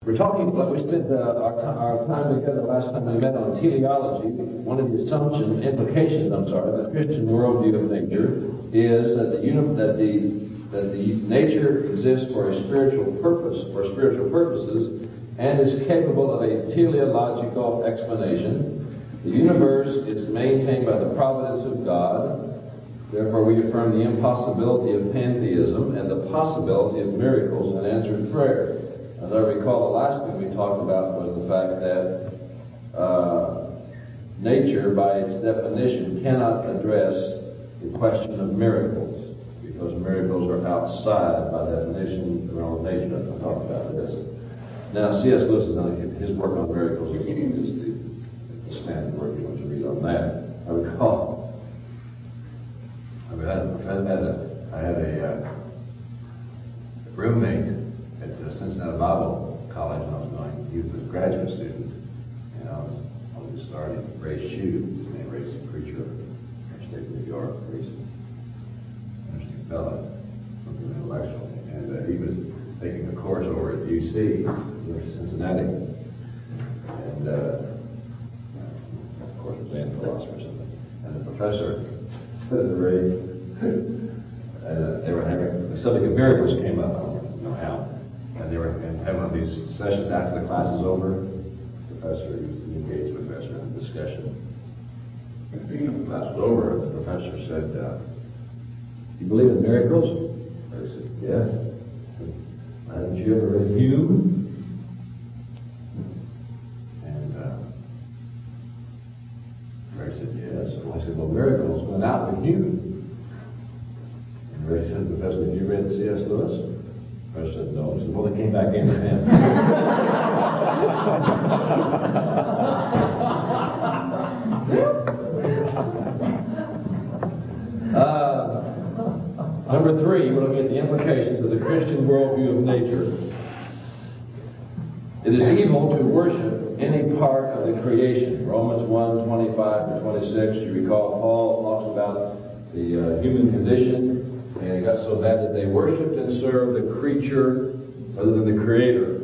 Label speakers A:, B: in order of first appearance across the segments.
A: We're talking about, we spent our time together last time we met on teleology. One of the implications of the Christian worldview of nature is that the nature exists for a spiritual purpose, for spiritual purposes, and is capable of a teleological explanation. The universe is maintained by the providence of God. Therefore, we affirm the impossibility of pantheism and the possibility of miracles and answered prayer. As I recall, the last thing we talked about was the fact that nature, by its definition, cannot address the question of miracles, because miracles are outside, by definition, their own nature. I'll talk about this. Now, C.S. Lewis has done his work on miracles. Is the standard work you want to read on that. I recall, I had a roommate at the Cincinnati Bible College when I was going. He was a graduate student, and I was just starting. Ray Shue, his name, Ray's a preacher of the state of New York. Ray's an interesting fellow, something intellectual, and he was taking a course over at UC, University of Cincinnati, and of course, was in philosophy or something. And the professor said to Ray, they were having the subject of miracles came up. I don't know how. And they were having one of these sessions after the class is over. The professor, he was the engaged professor in the discussion. After the class was over, the professor said, "You believe in miracles?" I said, "Yes." "Haven't you ever read Hume?" And Ray said, "Yes." So I said, "Well, miracles went out with Hume." And Ray said, "Professor, have you read C.S. Lewis?" The professor said, "No." He said, "Well, they came back in for him." Number 3, we're looking at the implications of the Christian worldview of nature. It is evil to worship any part of the creation. Romans 1:25-26. You recall Paul talks about the human condition, and it got so bad that they worshipped and served the creature rather than the Creator.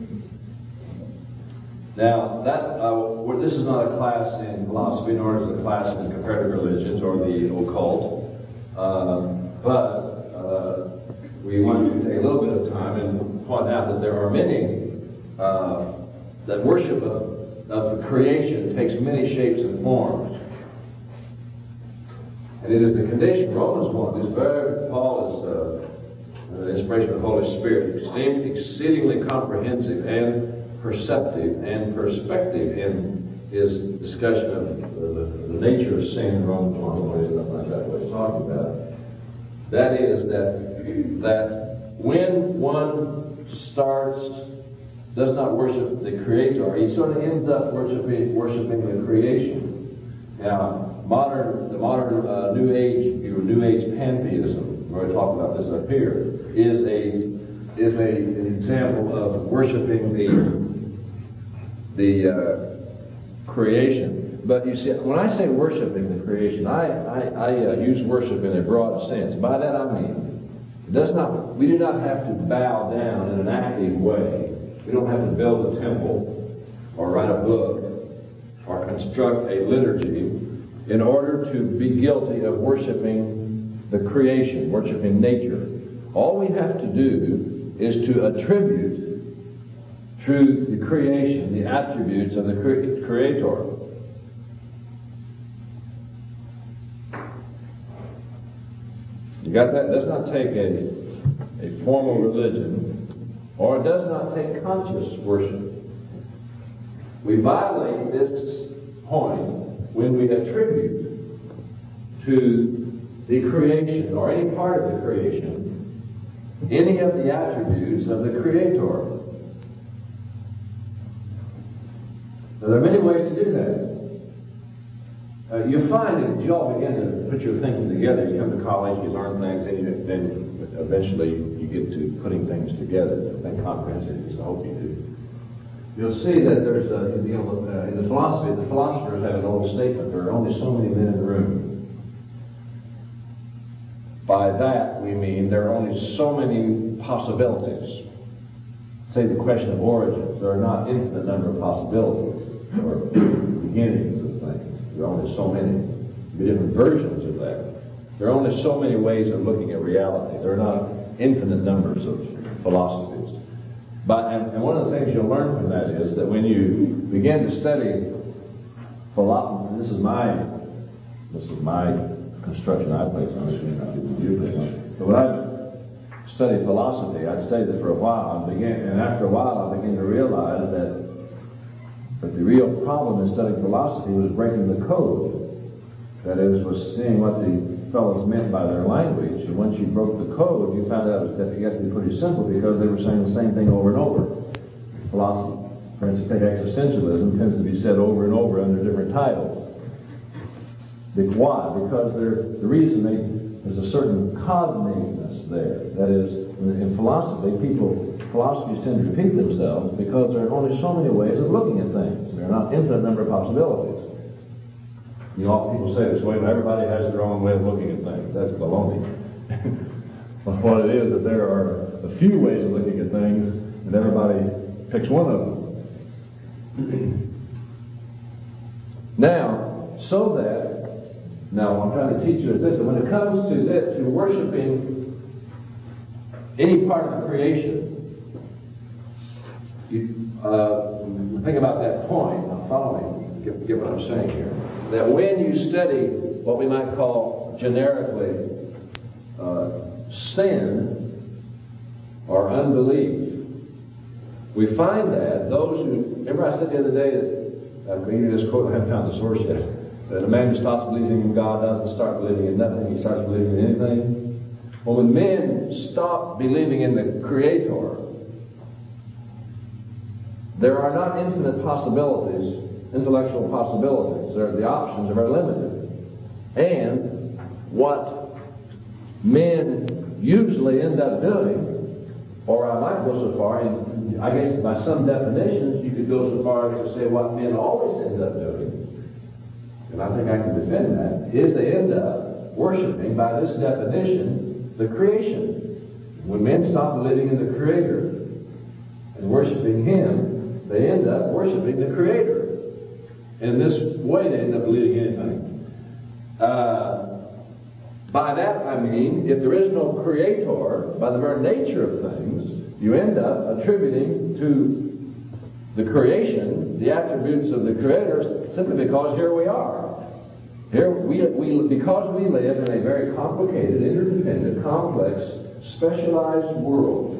A: Now, this is not a class in philosophy, nor is it a class in comparative religions or the occult, but we want to take a little bit of time and point out that there are many that worship of the creation takes many shapes and forms. And it is the condition, Romans 1, is very, Paul is the inspiration of the Holy Spirit, exceedingly comprehensive and perceptive and perspective in his discussion of the nature of sin in Romans 1, what he's talking about. That is that when one does not worship the Creator, he sort of ends up worshiping the creation. Now, the modern New Age pantheism, where I talk about this up here, is an example of worshiping the creation. But you see, when I say worshiping the creation, I use worship in a broad sense. By that I mean, we do not have to bow down in an active way. We don't have to build a temple or write a book or construct a liturgy in order to be guilty of worshiping the creation, worshiping nature. All we have to do is to attribute to the creation the attributes of the Creator. You got that? It does not take a formal religion, or it does not take conscious worship. We violate this point when we attribute to the creation, or any part of the creation, any of the attributes of the Creator. Now, there are many ways to do that. You find that you all begin to put your thinking together. You come to college, you learn things, and then eventually you get to putting things together, think comprehensively, so I hope you do. You'll see that there's in the philosophy, the philosophers have an old statement: there are only so many men in the room. By that we mean there are only so many possibilities. say, the question of origins. There are not infinite number of possibilities or beginnings of things. There are only so many. There are different versions of that. There are only so many ways of looking at reality. There are not infinite numbers of philosophies. And one of the things you'll learn from that is that when you begin to study philosophy, this is my construction I place on it, not you place on it. But when I studied philosophy, I'd studied it for a while, and after a while I began to realize that the real problem in studying philosophy was breaking the code. That is, was seeing what the fellows meant by their language, and once you broke the code, you found out that it had to be pretty simple because they were saying the same thing over and over. Philosophy, for instance, take existentialism, tends to be said over and over under different titles. Why? Because the reason there's a certain cognateness there. That is, in philosophy, philosophies tend to repeat themselves because there are only so many ways of looking at things. There are not infinite number of possibilities. You know, people say this way, everybody has their own way of looking at things. That's baloney. But what it is that there are a few ways of looking at things, and everybody picks one of them. Now I'm trying to teach you this, that when it comes to worshiping any part of the creation, you think about that point. Now follow me, get what I'm saying here. That when you study what we might call generically sin or unbelief, we find that those who, remember I said the other day that, I'm going to this quote, I haven't found the source yet, that a man who stops believing in God doesn't start believing in nothing, he starts believing in anything. Well, when men stop believing in the Creator, there are not infinite possibilities, intellectual possibilities. The options are very limited. And what men usually end up doing, or I might go so far, and I guess by some definitions you could go so far as to say what men always end up doing, and I think I can defend that, is they end up worshiping, by this definition, the creation. When men stop believing in the Creator and worshiping Him, they end up worshiping the Creator. In this way, they end up believing anything. By that, I mean, if there is no Creator, by the very nature of things, you end up attributing to the creation the attributes of the Creator simply because here we are. Here because we live in a very complicated, interdependent, complex, specialized world.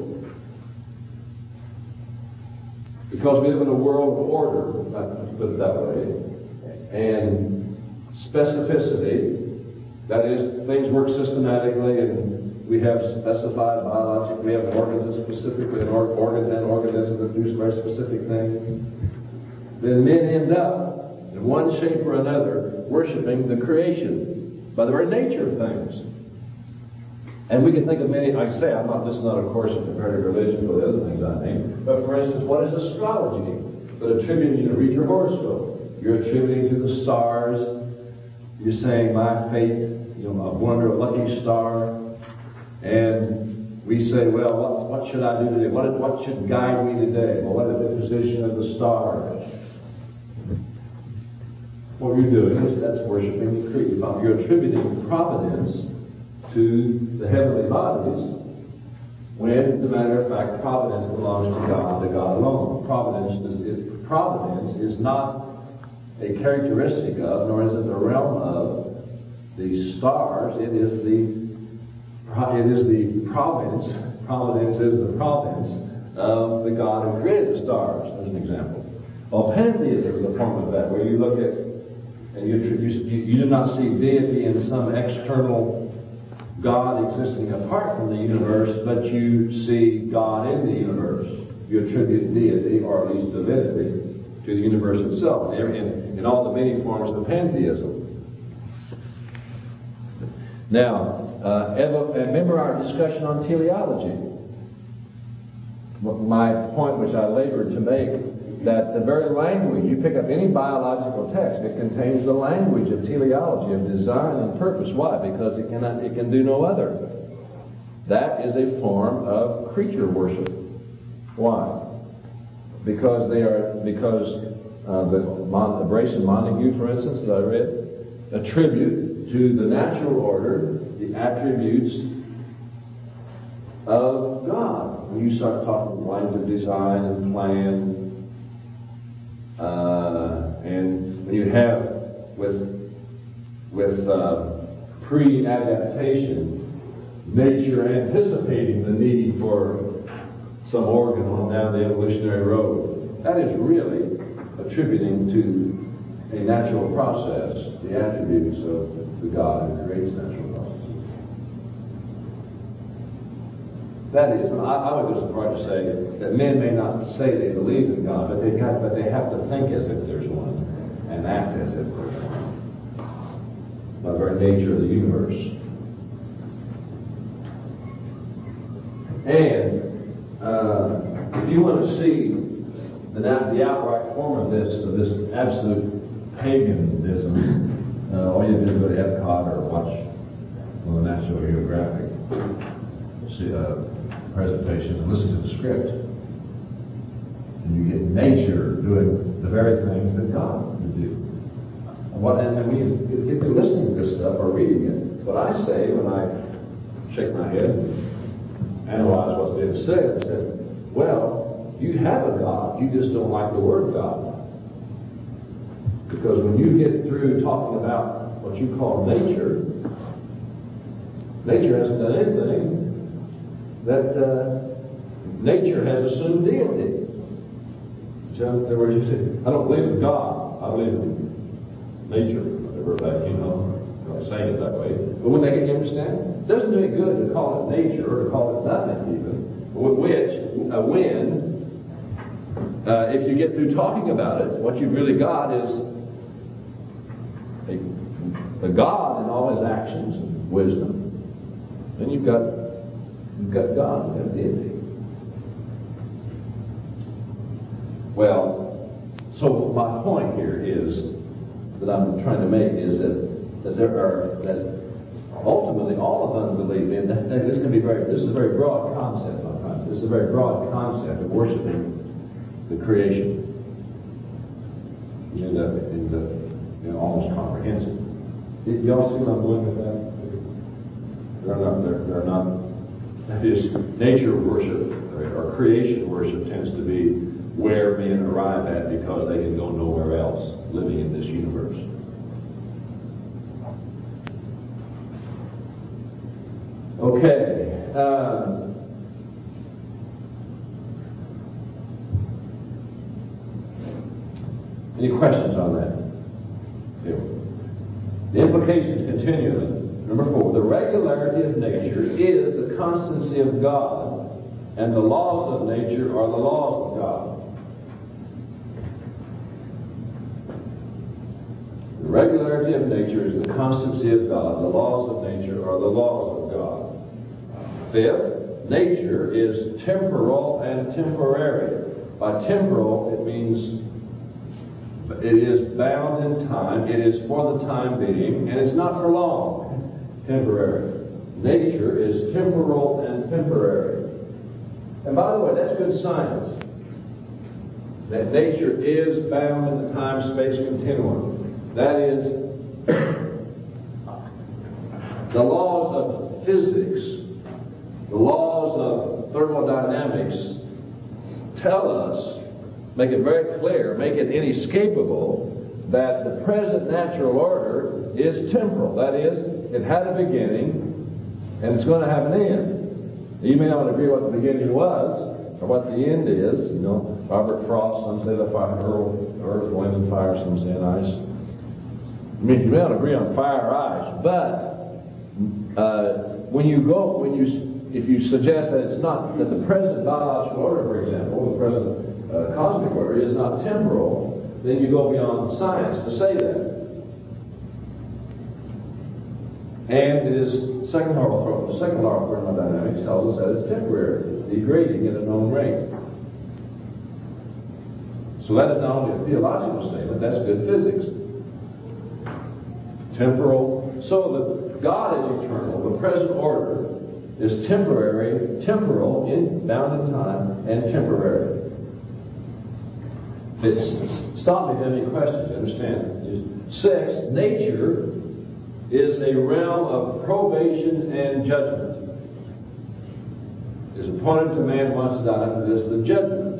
A: Because we live in a world of order, let's put it that way, and specificity, that is, things work systematically, and we have specified biologic, we have organs that specifically, and organs and organisms that do very specific things. Then men end up, in one shape or another, worshiping the creation by the very nature of things. And we can think of many, like I say, this is not a course of comparative religion or the other things I think, but for instance, what is astrology? But attributing you to read your horoscope. You're attributing to the stars. You're saying, my fate, I wonder a lucky star. And we say, well, what should I do today? What should guide me today? Well, what is the position of the stars? What you're doing is that's worshiping the Creator. You're attributing providence to the heavenly bodies, when, as a matter of fact, providence belongs to God alone. Providence is not a characteristic of, nor is it the realm of the stars. It is the province. Providence is the province of the God who created the stars, as an example. Well, pantheism is a form of that, where you look at and you do not see deity in some external God existing apart from the universe, but you see God in the universe. You attribute deity, or at least divinity, to the universe itself, in all the many forms of pantheism. Now, remember our discussion on teleology. My point which I labored to make, that the very language, you pick up any biological text, it contains the language of teleology, of design and purpose. Why? Because it can do no other. That is a form of creature worship. Why? because the Brace and Montague, for instance, that I read, attribute to the natural order the attributes of God. When you start talking lines of design and plan, and when you have with pre-adaptation, nature anticipating the need for some organ on down the evolutionary road, that is really attributing to a natural process the attributes of the God who creates natural processes. That is, I would go so far to say that men may not say they believe in God, but they have to think as if there's one and act as if there's one, by the very nature of the universe. And if you want to see the outright form of this absolute paganism, all you have to do is go to Epcot or watch one of the National Geographic presentations and listen to the script. And you get nature doing the very things that God would do. And when you get through listening to this stuff or reading it, what I say when I shake my head and analyze what's being said, I said, well, you have a God, you just don't like the word God. Because when you get through talking about what you call nature, nature hasn't done anything that nature has assumed deity. So, in other words, you say, I don't believe in God, I believe in nature, whatever, but I'm saying it that way. But when they get, you understand, it doesn't do any good to call it nature or to call it nothing even, if you get through talking about it, what you've really got is the God in all his actions and wisdom. Then you've got God, you've got deity. Well, so my point here is that I'm trying to make is that ultimately all of unbelief in this is a very broad concept. This is a very broad concept of worshiping the creation. Almost comprehensive. Y'all see where I'm going with that? They're not. That is, nature worship or creation worship tends to be where men arrive at because they can go nowhere else living in this universe. Okay. Any questions on that? Yeah. The implications continually. Number 4, the regularity of nature is the constancy of God, and the laws of nature are the laws of God. The regularity of nature is the constancy of God. The laws of nature are the laws of God. 5th, nature is temporal and temporary. By temporal, it means it is bound in time, it is for the time being, and it's not for long. Temporary. Nature is temporal and temporary. And by the way, that's good science. That nature is bound in the time-space continuum. That is, the laws of physics, the laws of thermodynamics tell us, make it very clear, make it inescapable, that the present natural order is temporal. That is, it had a beginning, and it's going to have an end. You may not agree what the beginning was, or what the end is. Robert Frost, some say the fire, earth, wind, and fire, some say an ice. I mean, you may not agree on fire or ice, but if you suggest that it's not, that the present biological order, for example, the present cosmic order is not temporal, then you go beyond science to say that. And it is second law of thermodynamics tells us that it's temporary. It's degrading at a known rate. So that is not only a theological statement, that's good physics. Temporal. So that God is eternal. The present order is temporary, temporal, bound in time, and temporary. Stop me if you have any questions, you understand? 6, nature is a realm of probation and judgment. It is appointed to man once to die, and this is the judgment.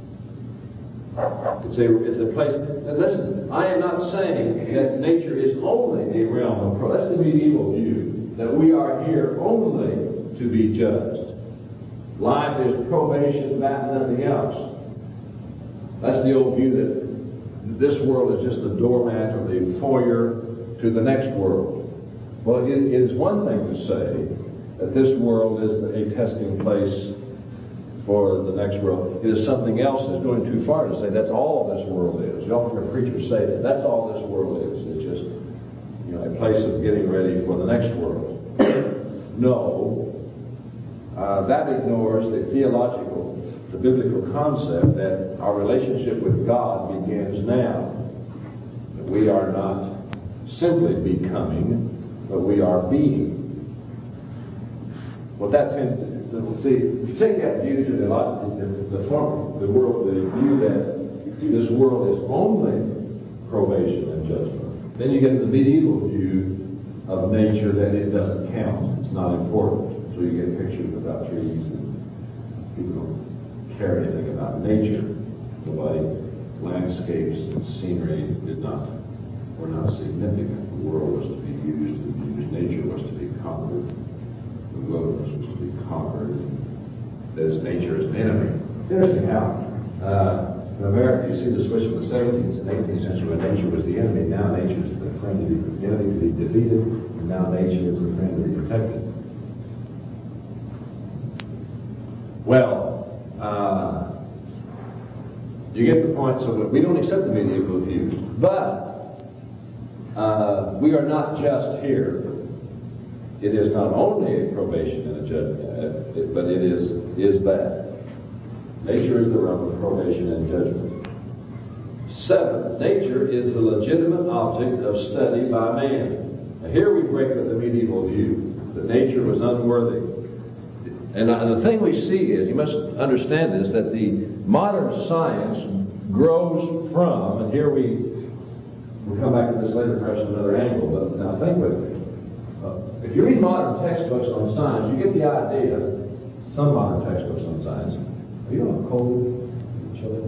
A: It's a place. Now listen, I am not saying that nature is only a realm of probation. That's the medieval view, that we are here only to be judged. Life is probation, that and nothing else. That's the old view that this world is just the doormat or the foyer to the next world. Well, it is one thing to say that this world is a testing place for the next world. It is something else that's going too far to say that's all this world is. You often hear preachers say that that's all this world is. It's just, a place of getting ready for the next world. No, that ignores the biblical concept that our relationship with God begins now. That we are not simply becoming, but we are being. What that tends to see, if you take that view to the view that this world is only probation and judgment, then you get the medieval view of nature that it doesn't count. It's not important. So you get pictures about trees and people don't care anything about nature. The way landscapes and scenery were not significant. The world was to be used. Nature was to be conquered. The wilderness was to be conquered. That is, nature is an enemy. It's interesting how in America you see the switch from the 17th and 18th century when nature was the enemy. Now nature is the friend the enemy to be defeated, and now nature is the friend to be protected. Well, you get the point. So we don't accept the medieval view, but we are not just here. It is not only a probation and a judgment, but it is that. Nature is the realm of probation and judgment. 7, nature is the legitimate object of study by man. Now here we break with the medieval view that nature was unworthy. And the thing we see is, you must understand this, that the modern science grows from, and here we'll come back to this later perhaps from another angle, but now think with me. If you read modern textbooks on science, you get the idea, some modern textbooks on science. Are you on a cold, chilly?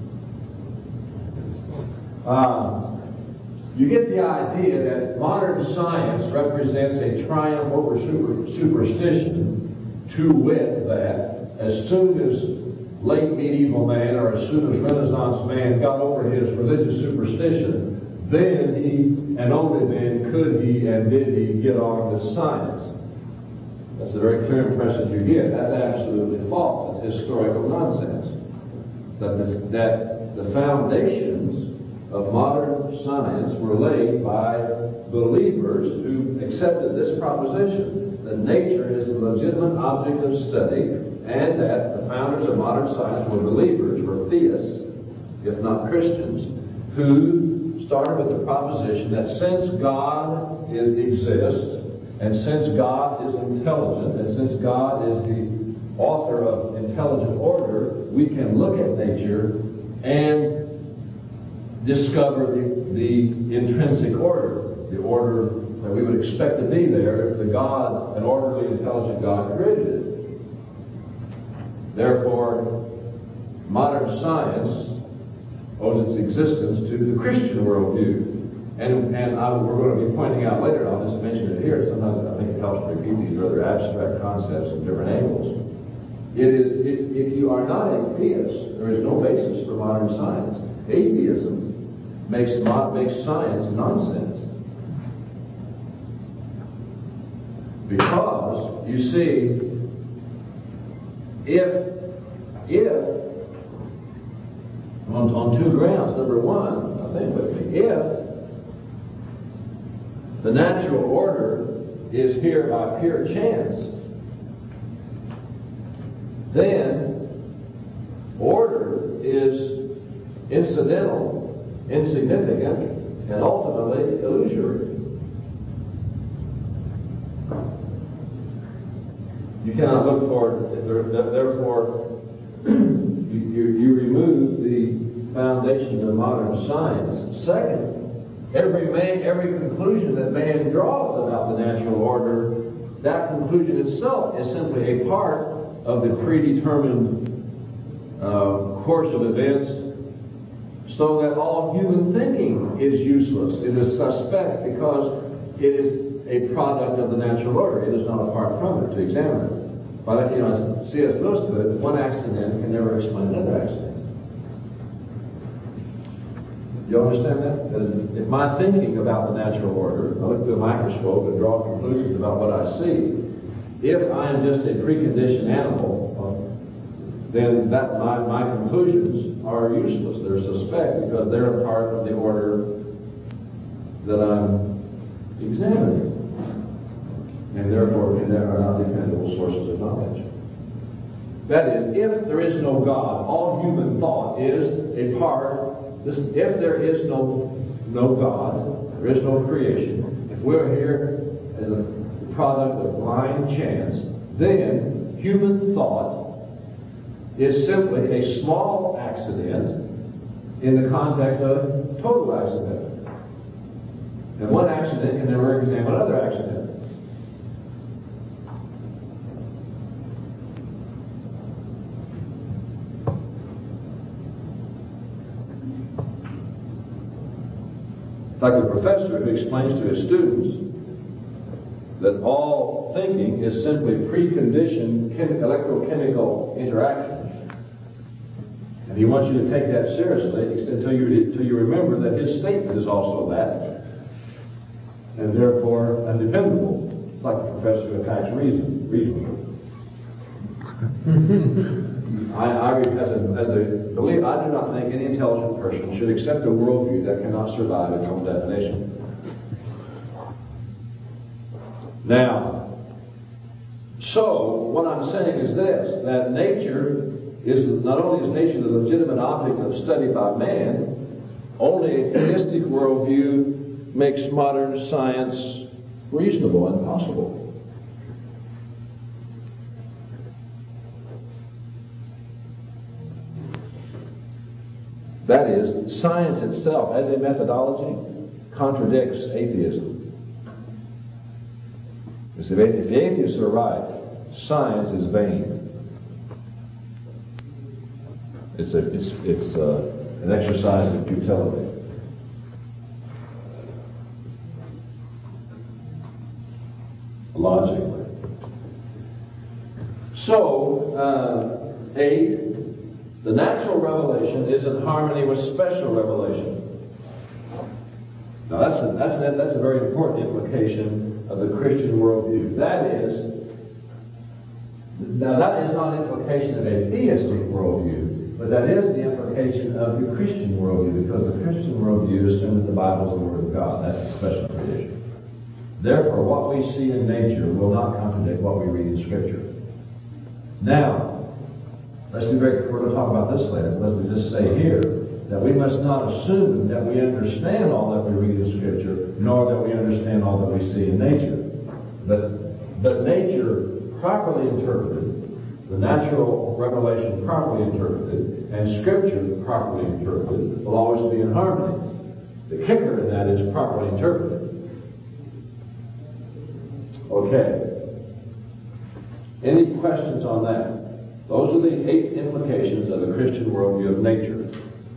A: You get the idea that modern science represents a triumph over superstition, to wit that as soon as late medieval man or as soon as Renaissance man got over his religious superstition, then he, and only then, could he and did he get on with science. That's a very clear impression you get. That's absolutely false. It's historical nonsense. That the foundations of modern science were laid by believers who accepted this proposition, that nature is the legitimate object of study, and that the founders of modern science were believers, were theists, if not Christians, who started with the proposition that since God exists, and since God is intelligent, and since God is the author of intelligent order, we can look at nature and discover the intrinsic order, the order that we would expect to be there if an orderly, intelligent God created it. Therefore, modern science owes its existence to the Christian worldview. And we're going to be pointing out later, and I'll just mention it here, sometimes I think it helps to repeat these rather abstract concepts from different angles. It is, if you are not a theist, there is no basis for modern science. Atheism makes science nonsense. Because, you see, if on two grounds. Number one, now think with me, if the natural order is here by pure chance, then order is incidental, insignificant, and ultimately illusory. You cannot look for it. Therefore, you remove foundations of modern science. Second, every conclusion that man draws about the natural order, that conclusion itself is simply a part of the predetermined course of events, so that all human thinking is useless. It is suspect because it is a product of the natural order. It is not apart from it to examine it. But, as C.S. Lewis put it, one accident can never explain another accident. You understand that? If my thinking about the natural order, I look through a microscope and draw conclusions about what I see, if I am just a preconditioned animal, then my conclusions are useless. They're suspect because they're a part of the order that I'm examining. And therefore, they are not dependable sources of knowledge. That is, if there is no God, all human thought is a part. If there is no God, there is no creation. If we're here as a product of blind chance, then human thought is simply a small accident in the context of total accident. And one accident can never examine another accident. Like a professor who explains to his students that all thinking is simply preconditioned electrochemical interaction. And he wants you to take that seriously until you remember that his statement is also that, and therefore undependable. It's like a professor who attacks reason. As a believer, I do not think any intelligent person should accept a worldview that cannot survive its own definition. Now, so what I'm saying is this, that nature is, not only is nature the legitimate object of study by man, only a theistic worldview makes modern science reasonable and possible. That is, science itself, as a methodology, contradicts atheism. If the atheists are right, science is vain. It's an exercise in futility. Logically. So, 8. The natural revelation is in harmony with special revelation. Now that's a very important implication of the Christian worldview. That is not implication of a theistic worldview, but that is the implication of the Christian worldview, because the Christian worldview assumes that the Bible is the Word of God. That's a special tradition. Therefore, what we see in nature will not contradict what we read in Scripture. Now, let's be very careful. We're going to talk about this later. Let me just say here that we must not assume that we understand all that we read in Scripture, nor that we understand all that we see in nature. But nature properly interpreted, the natural revelation properly interpreted, and Scripture properly interpreted will always be in harmony. The kicker in that is properly interpreted. Okay. Any questions on that? Those are the 8 implications of the Christian worldview of nature.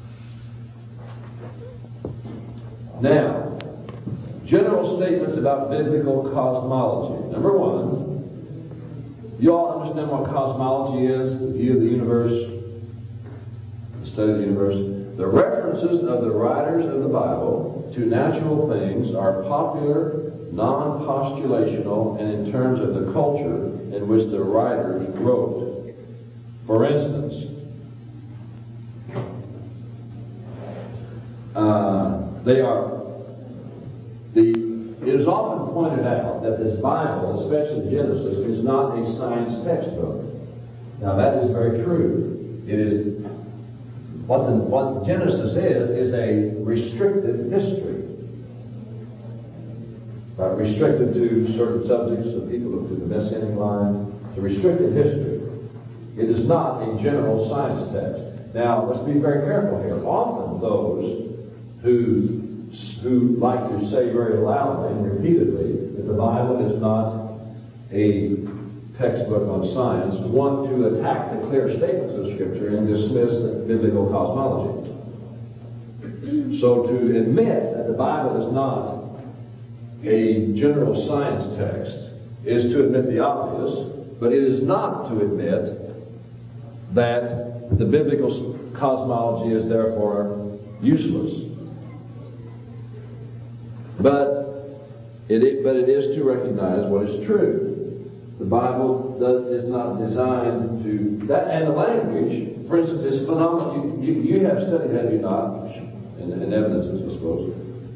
A: Now, general statements about biblical cosmology. Number 1, you all understand what cosmology is, the view of the universe, the study of the universe. The references of the writers of the Bible to natural things are popular, non-postulational, and in terms of the culture in which the writers wrote. For instance, it is often pointed out that this Bible, especially Genesis, is not a science textbook. Now that is very true. It is what Genesis is a restricted history. Restricted to certain subjects of people to the Messianic line. It's a restricted history. It is not a general science text. Now, let's be very careful here. Often those who like to say very loudly and repeatedly that the Bible is not a textbook on science want to attack the clear statements of Scripture and dismiss the biblical cosmology. So to admit that the Bible is not a general science text is to admit the obvious, but it is not to admit that the biblical cosmology is therefore useless. But it is to recognize what is true. The Bible is not designed to that, and the language, for instance, is phenomenal. You have studied, have you not, in evidences, I suppose,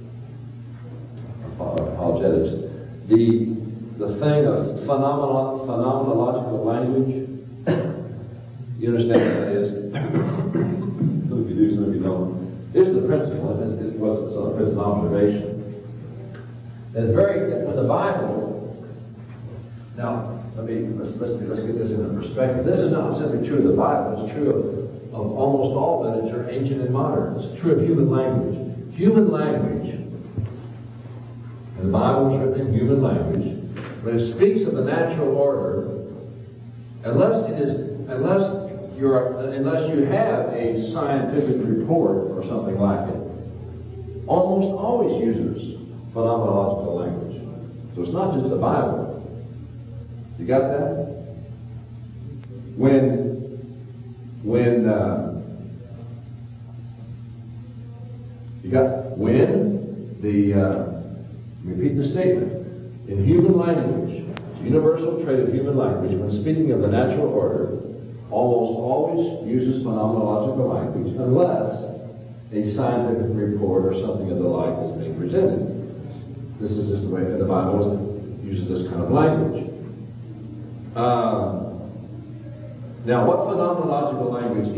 A: apologetics, the thing of phenomenological language. You understand what that is? Some of you do, some of you don't. This is the principle. It wasn't some present observation. And when the Bible. Now, let's get this into perspective. This is not simply true of the Bible. It's true of almost all literature, ancient and modern. It's true of human language. Human language, and the Bible is written in human language. When it speaks of the natural order, unless you have a scientific report or something like it, almost always uses phenomenological language. So it's not just the Bible. You got that? When repeat the statement. In human language, universal trait of human language, when speaking of the natural order, almost always uses phenomenological language unless a scientific report or something of the like is being presented. This is just the way that the Bible uses this kind of language. Now, what phenomenological language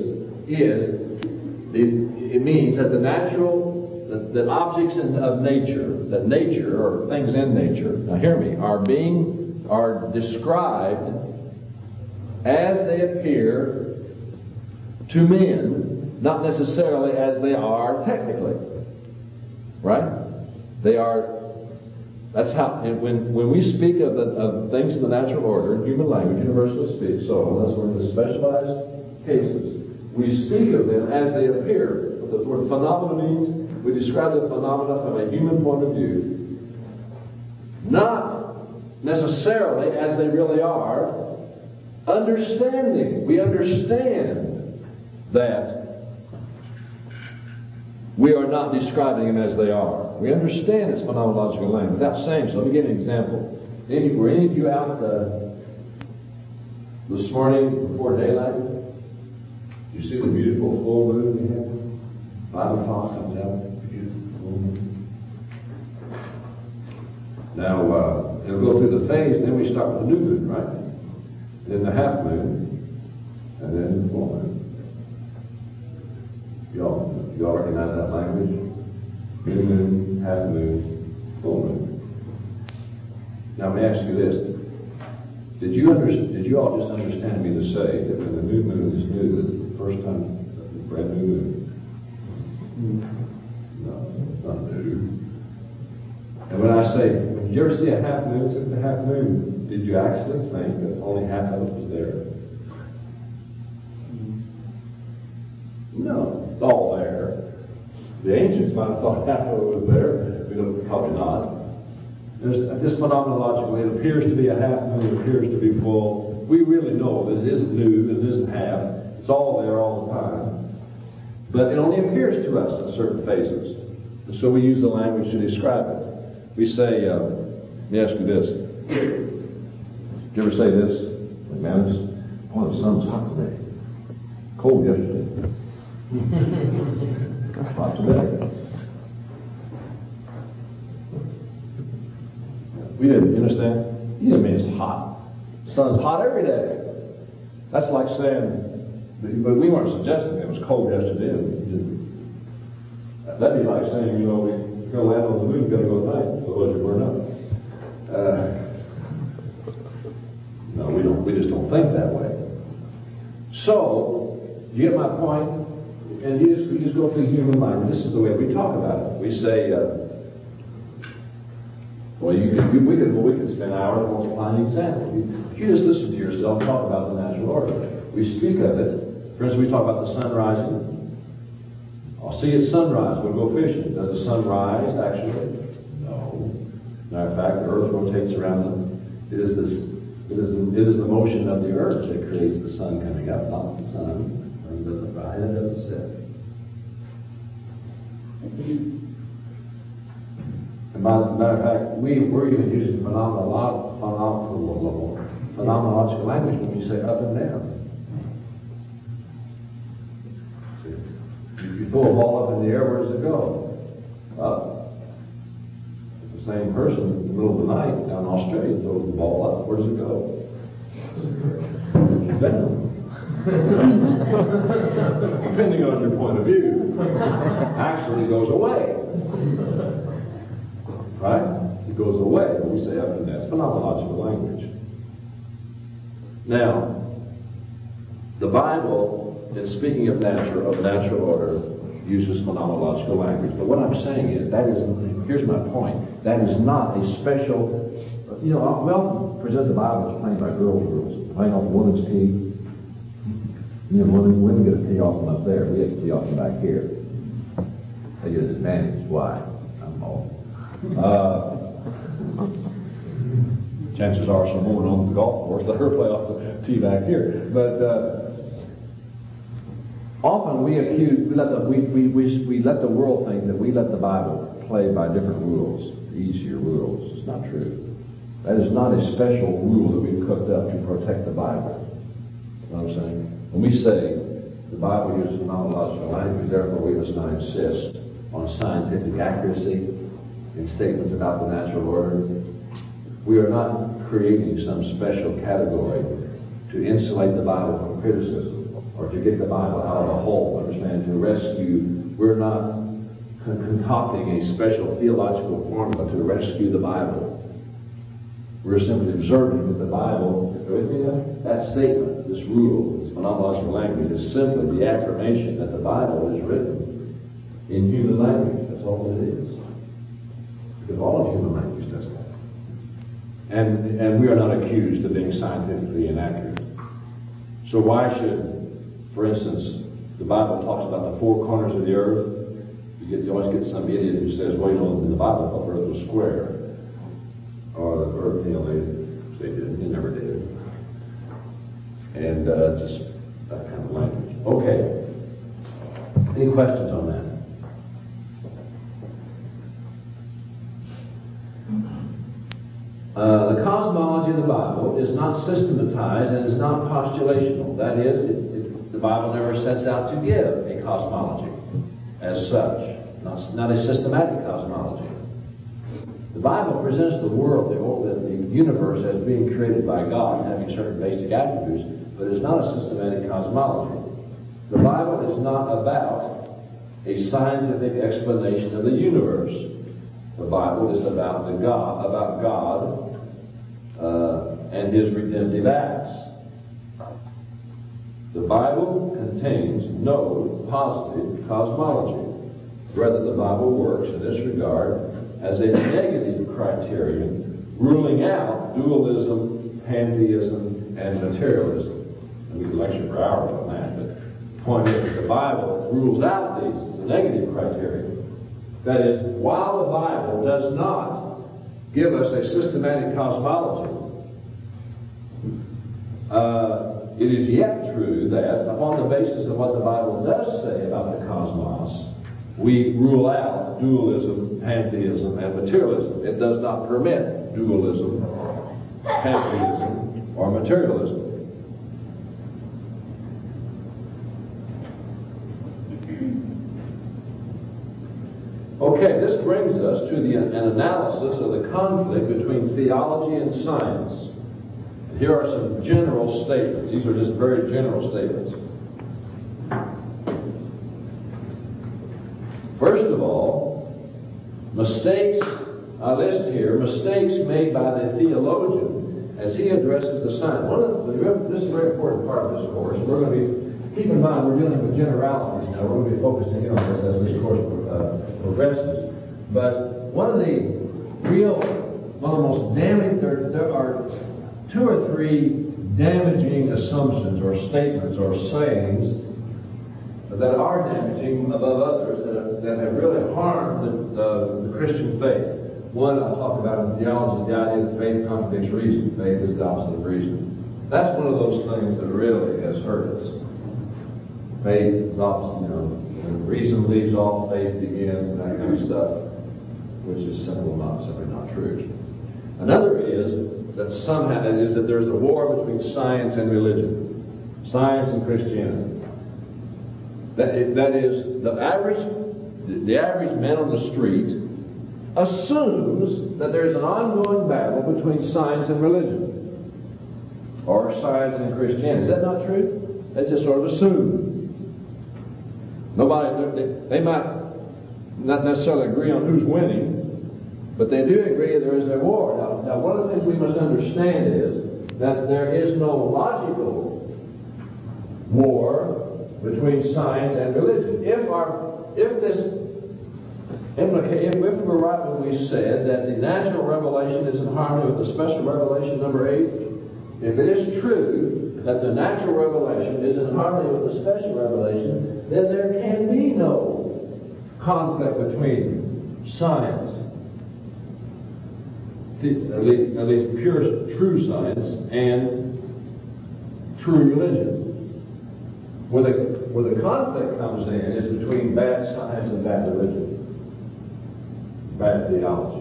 A: it means that that objects of nature, that nature or things in nature, now hear me, are described as they appear to men, not necessarily as they are technically. Right? They are. That's how. When we speak of things in the natural order in human language, universally speak. So unless we're in the specialized cases, we speak of them as they appear. What the word phenomena means, we describe the phenomena from a human point of view, not necessarily as they really are. Understanding. We understand that we are not describing them as they are. We understand its phenomenological language without saying so. Let me give you an example. Were any of you out this morning before daylight? Did you see the beautiful full moon we had? 5 o'clock comes out. Beautiful full moon. Now, it'll go through the phase, and then we start with the new moon, right? And then the half moon, and then the full moon. Y'all recognize that language? New moon, half moon, full moon. Now, let me ask you this. Did you all just understand me to say that when the new moon is new, it's the first time the brand new moon? No, it's not new. And when I say, did you ever see a half moon? Since the half moon, did you actually think that only half of it was there? No, it's all there. The ancients might have thought half of it was there. We don't, probably not. Just phenomenologically, it appears to be a half moon, it appears to be full. We really know that it isn't new, it isn't half. It's all there all the time. But it only appears to us in certain phases. And so we use the language to describe it. We say, let me ask you this. Did you ever say this? Man, boy, the sun's hot today. Cold yesterday. Hot today. We didn't, you understand? You didn't mean it's hot. The sun's hot every day. That's like saying, but we weren't suggesting it was cold yesterday. That'd be like saying, we're going to land on the moon, we're going to go at night, otherwise you burn up. No, we just don't think that way. So, you get my point? And we just go through human language. This is the way we talk about it. We say, we could spend hours multiplying examples. You just listen to yourself talk about the natural order. We speak of it. For instance, we talk about the sun rising. I'll see it sunrise. We'll go fishing. Does the sun rise actually? No. Matter of fact, the earth rotates around them. It is the motion of the earth that creates the sun coming up, not the sun. It doesn't rise, it doesn't set. And matter of fact, we're even using phenomenological language when you say up and down. See, you throw a ball up in the air, where does it go? Up. The same person in the middle of the night down in Australia throws the ball up, where does it go? Down. Depending on your point of view, actually goes away. Right? It goes away when we say up and down. It's phenomenological language. Now, the Bible, in speaking of natural order, uses phenomenological language. But what I'm saying is, here's my point, that is not a special, we often present the Bible as playing by girls' rules, playing off the woman's tee. Women get a tee off them up there, we get a tee off them back here. They get an advantage. Why? I'm old. Chances are some woman on the golf course let her play off the tee back here. But often we let the world think that we let the Bible play by different rules, easier rules. It's not true. That is not a special rule that we've cooked up to protect the Bible. You know what I'm saying? When we say the Bible uses phenomenological language, therefore we must not insist on scientific accuracy in statements about the natural order, we are not creating some special category to insulate the Bible from criticism or to get the Bible out of a hole, understand, to rescue. We're not concocting a special theological formula to rescue the Bible. We're simply observing that the Bible, that statement, this rule, this phenomenological language, is simply the affirmation that the Bible is written in human language. That's all it is. Because all of human language does that. And we are not accused of being scientifically inaccurate. So why should, for instance, the Bible talks about the four corners of the earth? You always get some idiot who says, well, in the Bible, I thought the earth was square. Or the earth, they never did. And just that kind of language. Okay. Any questions on that? The cosmology of the Bible is not systematized and is not postulational. That is, the Bible never sets out to give a cosmology as such, not a systematic cosmology. The Bible presents the world, the universe, as being created by God, having certain basic attributes, but it's not a systematic cosmology. The Bible is not about a scientific explanation of the universe. The Bible is about God and His redemptive acts. The Bible contains no positive cosmology. Rather, the Bible works in this regard as a negative criterion, ruling out dualism, pantheism, and materialism. And we could lecture for hours on that, but the point is that the Bible rules out these. It's a negative criterion. That is, while the Bible does not give us a systematic cosmology, it is yet true that upon the basis of what the Bible does say about the cosmos, we rule out dualism, pantheism, and materialism. It does not permit dualism, pantheism, or materialism. Okay, this brings us to an analysis of the conflict between theology and science. Here are some general statements. These are just very general statements. First of all, mistakes, I list here, mistakes made by the theologian as he addresses the science. This is a very important part of this course. We're going to be keep in mind we're dealing with generalities now. We're going to be focusing in on this as this course progresses. But one of the most damaging, there are two or three damaging assumptions or statements or sayings that are damaging above others that have really harmed the Christian faith. One I'll talk about in theology is the idea that faith contradicts reason. Faith is the opposite of reason. That's one of those things that really has hurt us. Faith is opposite, when reason leaves off, faith begins, and that kind of stuff, which is simply not true. Another is that there's a war between science and religion, science and Christianity. That is, the average man on the street assumes that there's an ongoing battle between science and religion, or science and Christianity. Is that not true? They just sort of assume. They might not necessarily agree on who's winning, but they do agree there is a war. Now, one of the things we must understand is that there is no logical war between science and religion. If we're right when we said that the natural revelation is in harmony with the special revelation number 8, if it is true that the natural revelation is in harmony with the special revelation, then there can be no conflict between science, at least pure, true science, and true religion. Where the conflict comes in is between bad science and bad religion, bad theology.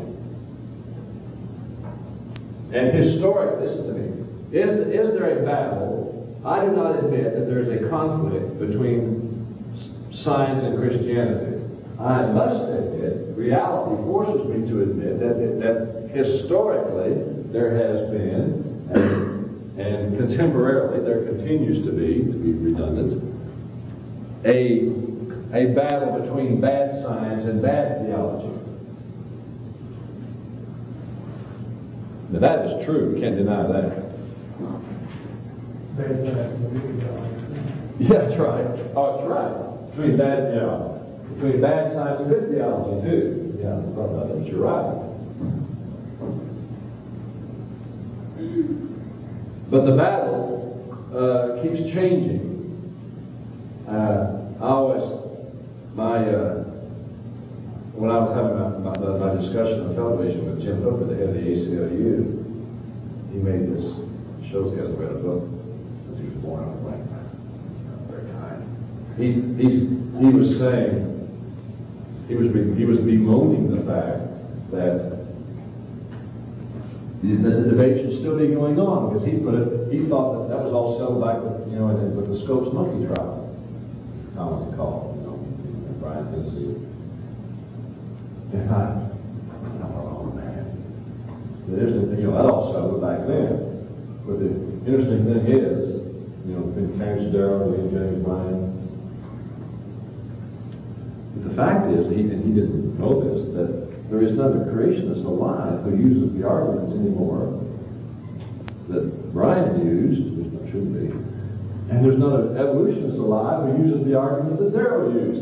A: And historically, listen to me, is there a battle? I do not admit that there is a conflict between science and Christianity. I must admit, reality forces me to admit that historically there has been, and contemporarily there continues to be redundant, a battle between bad science and bad theology. Now that is true. We can't deny that. Yeah, that's right. Oh, that's right. Between bad science and good theology too. Yeah, but you're right. But the battle keeps changing. When I was having my discussion on television with Jim Hooker, the head of the ACLU, he made this, shows he hasn't read a book since he was born on the planet. Very kind. He was saying, he was bemoaning the fact that the debate should still be going on, because he thought that was all settled back with the Scopes monkey trial, commonly called, Brian Tennessee. And oh man, that all settled back then. But the interesting thing is, between Clarence Darrow and James Bryan. But the fact is, he didn't know this, that there is another creationist alive who uses the arguments anymore that Bryan used, which there shouldn't be, and there's another evolutionist alive who uses the arguments that Darrow used.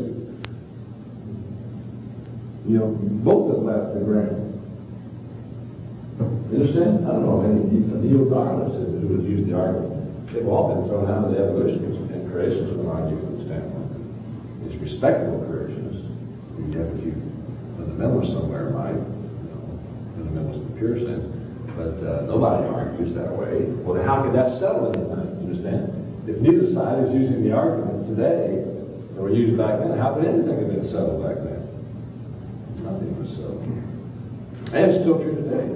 A: Both have left the ground. You understand? I don't know if any Neil Darwin who would use the argument. They've all been thrown out of the evolutionists and creationists from an argue from the standpoint. It's respectable creationists. You have a few fundamentalists somewhere, might, fundamentalists in the pure sense, but nobody argues that way. Well, then how could that settle anything? You understand? If neither side is using the arguments today that were used back then, how could anything have been settled back then? Nothing was settled. And it's still true today.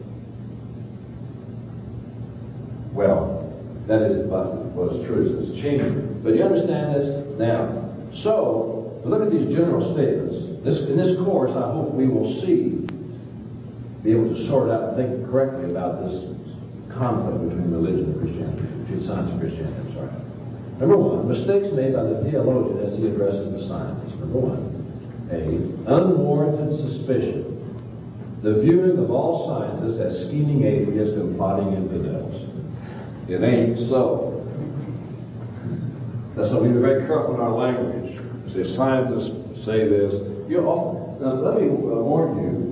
A: Well, that is what is true. It's changing. But you understand this now. So, look at these general statements. In this course, I hope we will be able to sort out and think correctly about this conflict between religion and Christianity, between science and Christianity. I'm sorry. Number one, mistakes made by the theologian as he addresses the scientist. Number one, unwarranted suspicion. The viewing of all scientists as scheming atheists and plotting infidels. It ain't so. That's why we be very careful in our language. Say scientists say this. Now, let me warn you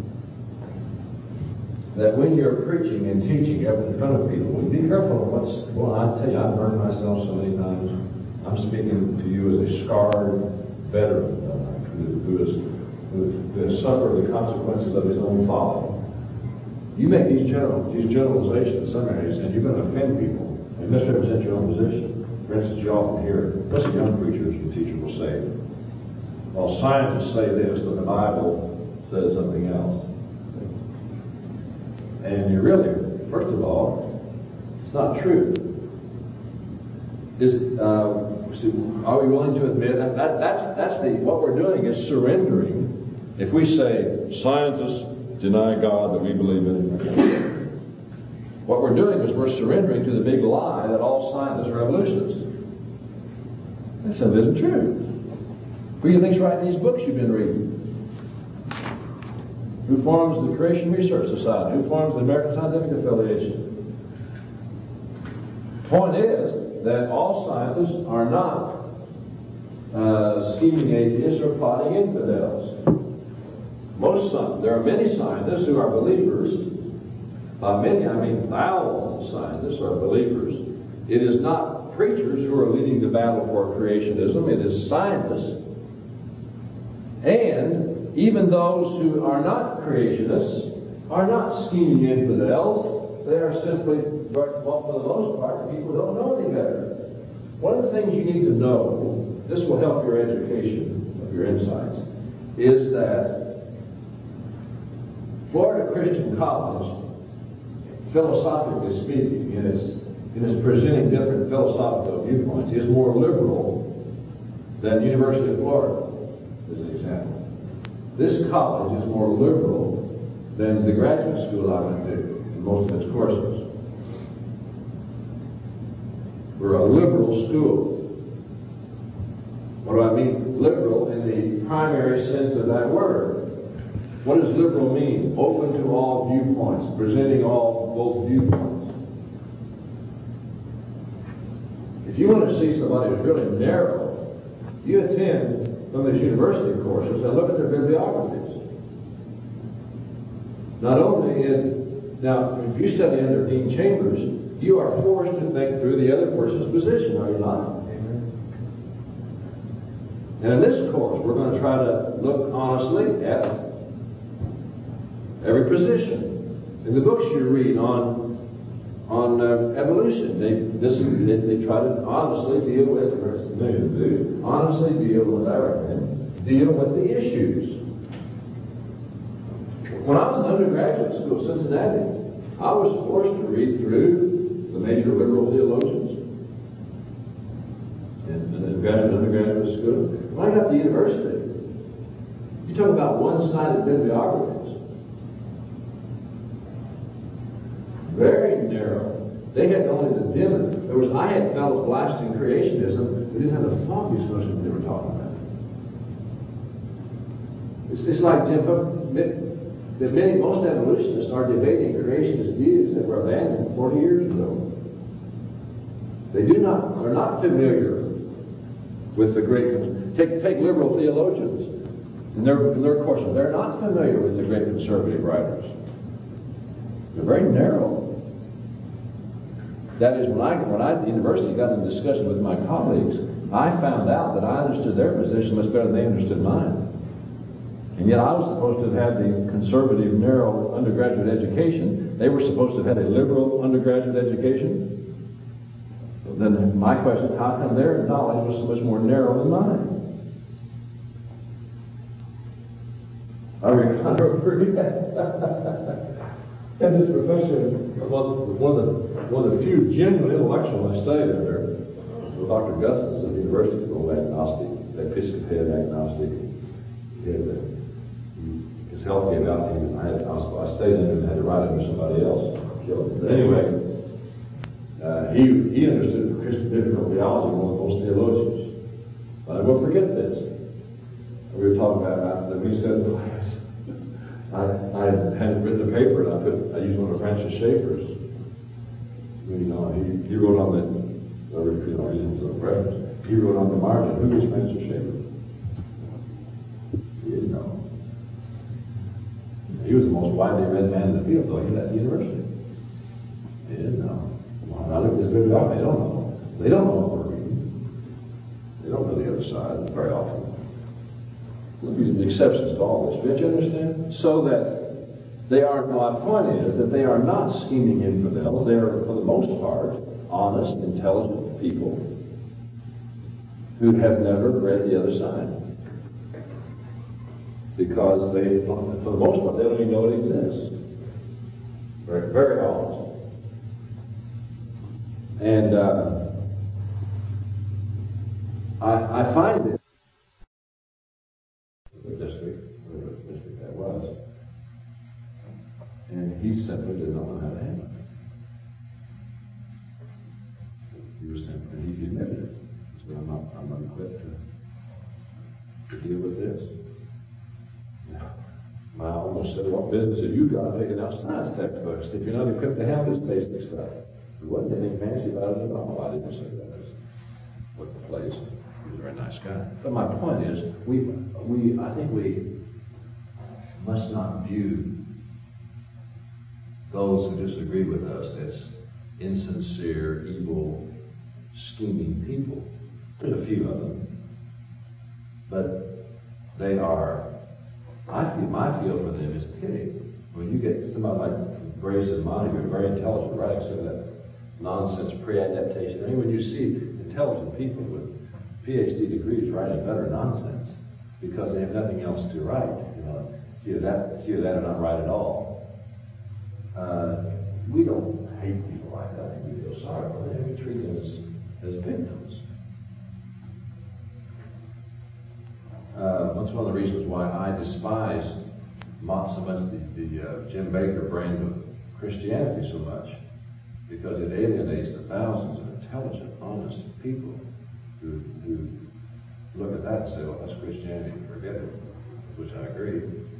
A: that when you're preaching and teaching up in front of people, be careful of what's. Well, I tell you, I've burned myself so many times. I'm speaking to you as a scarred veteran who has suffered the consequences of his own folly. You make these generalizations in some areas, and you're going to offend people and misrepresent your own position. For instance, you often hear, especially young preachers and teachers will say, well, scientists say this, but the Bible says something else. And you really, first of all, it's not true. Are we willing to admit that's what we're doing is surrendering. If we say scientists deny God that we believe in, what we're doing is we're surrendering to the big lie that all scientists are evolutionists. That simply isn't true. Who do you think's writing these books you've been reading? Who forms the Creation Research Society? Who forms the American Scientific Affiliation? Point is that all scientists are not scheming atheists or plotting infidels. There are many scientists who are believers. By many, I mean thousands of scientists are believers. It is not preachers who are leading the battle for creationism. It is scientists. And even those who are not creationists are not scheming infidels. They are simply, well, for the most part, people who don't know any better. One of the things you need to know, this will help your education of your insights, is that Florida Christian College, philosophically speaking, in its presenting different philosophical viewpoints, is more liberal than University of Florida, as an example. This college is more liberal than the graduate school I went to in most of its courses. We're a liberal school. What do I mean? Liberal in the primary sense of that word. What does liberal mean? Open to all viewpoints, presenting both viewpoints. If you want to see somebody who's really narrow, you attend some of these university courses and look at their bibliographies. Not only now, if you study under Dean Chambers, you are forced to think through the other person's position, are you not? And in this course, we're going to try to look honestly at every position. In the books you read on evolution, they try to honestly deal with, deal with the issues. When I was in undergraduate school in Cincinnati, I was forced to read through the major liberal theologians in undergraduate school. When I got to university, you talk about one-sided bibliographies. Very narrow. They had only the dim. I had fellows blasting creationism who didn't have the foggiest notion of what they were talking about. It's like Jim Hook, that most evolutionists are debating creationist views that were abandoned 40 years ago. They're not familiar with the great. Take liberal theologians in their courses. They're not familiar with the great conservative writers. They're very narrow. That is, when I at the university got in discussion with my colleagues, I found out that I understood their position much better than they understood mine. And yet I was supposed to have had the conservative, narrow undergraduate education. They were supposed to have had a liberal undergraduate education. Then my question, how come their knowledge was so much more narrow than mine? I remember and this professor, one of the few genuine intellectuals I studied under, was Dr. Gustus of the University, old agnostic, Episcopalian agnostic. His health gave out. I stayed in and had to write under somebody else. But anyway, he understood Christian biblical theology more than most theologians. But I will forget this. We were talking about that when he said in class, I had written a paper and I used one of Francis Schaeffer's. He wrote on the reasons of preference. He wrote on the margin, who is Spencer Schaeffer? He didn't know. He was the most widely read man in the field, though. He was at the university. He didn't know. Well, I look at this big dog, they don't know. They don't know what we're reading. They don't know the other side very often. There'll be exceptions to all this. Don't you understand? So that they are, my point is that they are not scheming infidels. They are, for the most part, honest, intelligent people who have never read the other side. Because they, for the most part, they don't even know it exists. Very, very honest. And I find it whatever district that was, and he simply did not know how to handle it. He was simply, he admitted it. He said, I'm not equipped to deal with this. I almost said, what business have you got taking out science textbooks if you're not equipped to handle this basic stuff? There wasn't anything fancy about it at all. I didn't say that. I looked the place. He was a very nice guy. But my point is, I think we must not view those who disagree with us as insincere, evil, scheming people. There's a few of them. But they are, my feel for them is pity. When you get somebody like Grace and Monica, very intelligent, writing some of that nonsense pre-adaptation. I mean, when you see intelligent people with PhD degrees writing utter nonsense because they have nothing else to write, it's either that or not write at all. We don't hate people like that. We feel sorry for them. We treat them as victims. That's one of the reasons why I despise so much the Jim Baker brand of Christianity so much, because it alienates the thousands of intelligent, honest people who look at that and say, well, that's Christianity, forget it, which I agree.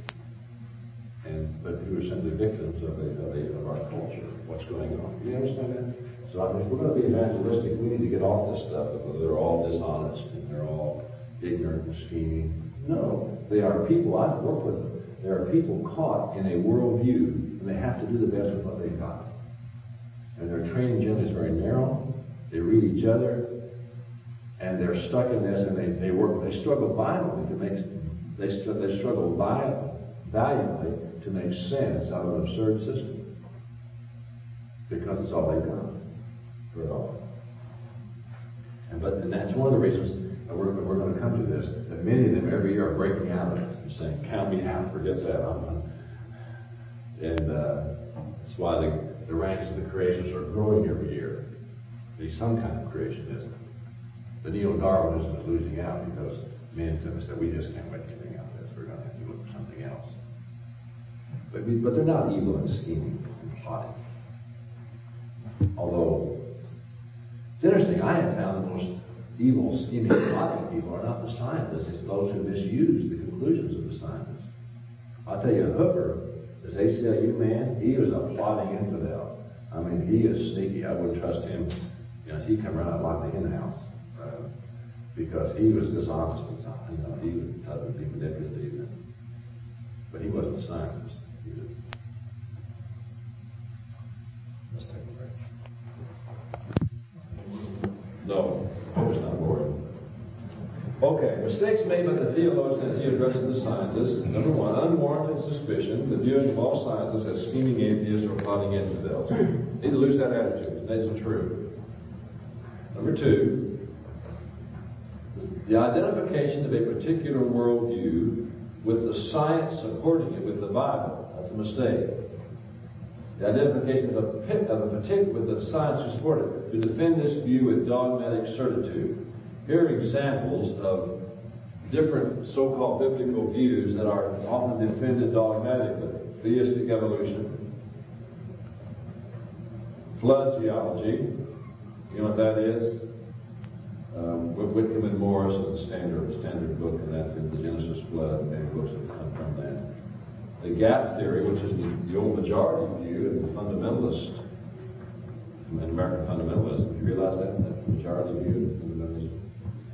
A: But who are simply victims of our culture, what's going on. Do you understand that? So if we're going to be evangelistic, we need to get off this stuff of they're all dishonest and they're all ignorant and scheming. No, they are people. I've worked with them. There are people caught in a worldview, and they have to do the best with what they've got. And their training generally is very narrow. They read each other, and they're stuck in this, and they struggle violently to make, they struggle valiantly to make sense out of an absurd system. Because it's all they've got. Very often. And that's one of the reasons that we're going to come to this, that many of them every year are breaking out of it and saying, count me out, forget that. That's why the ranks of the creationists are growing every year. There's some kind of creationism. The neo-Darwinism is losing out because men simply said, we just can't make anything out of this. We're going to have to look for something else. But they're not evil and scheming and plotting. Although, it's interesting, I have found the most evil, scheming, plotting people are not the scientists, it's those who misuse the conclusions of the scientists. I'll tell you, Hooker, this ACLU man, he was a plotting infidel. I mean, he is sneaky. I wouldn't trust him. He'd come around like the hen house because he was dishonest and something. He would be manipulative. But he wasn't a scientist. He was. Let's take a break. No, I was not bored. Okay, mistakes made by the theologian as he addresses the scientists. Number one, unwarranted suspicion, the viewing of all scientists as scheming atheists or plotting infidels. Need to lose that attitude. That isn't true. Number two, the identification of a particular worldview with the science supporting it with the Bible. That's a mistake. The identification of a particular with the science to support it, to defend this view with dogmatic certitude. Here are examples of different so-called biblical views that are often defended dogmatically. Theistic evolution, flood theology, you know what that is? Whitcomb and Morris is the standard book, and that's in the Genesis flood, and many books have come from that. The gap theory, which is the old majority view and the fundamentalist, and American fundamentalism. You realize that majority view of fundamentalism?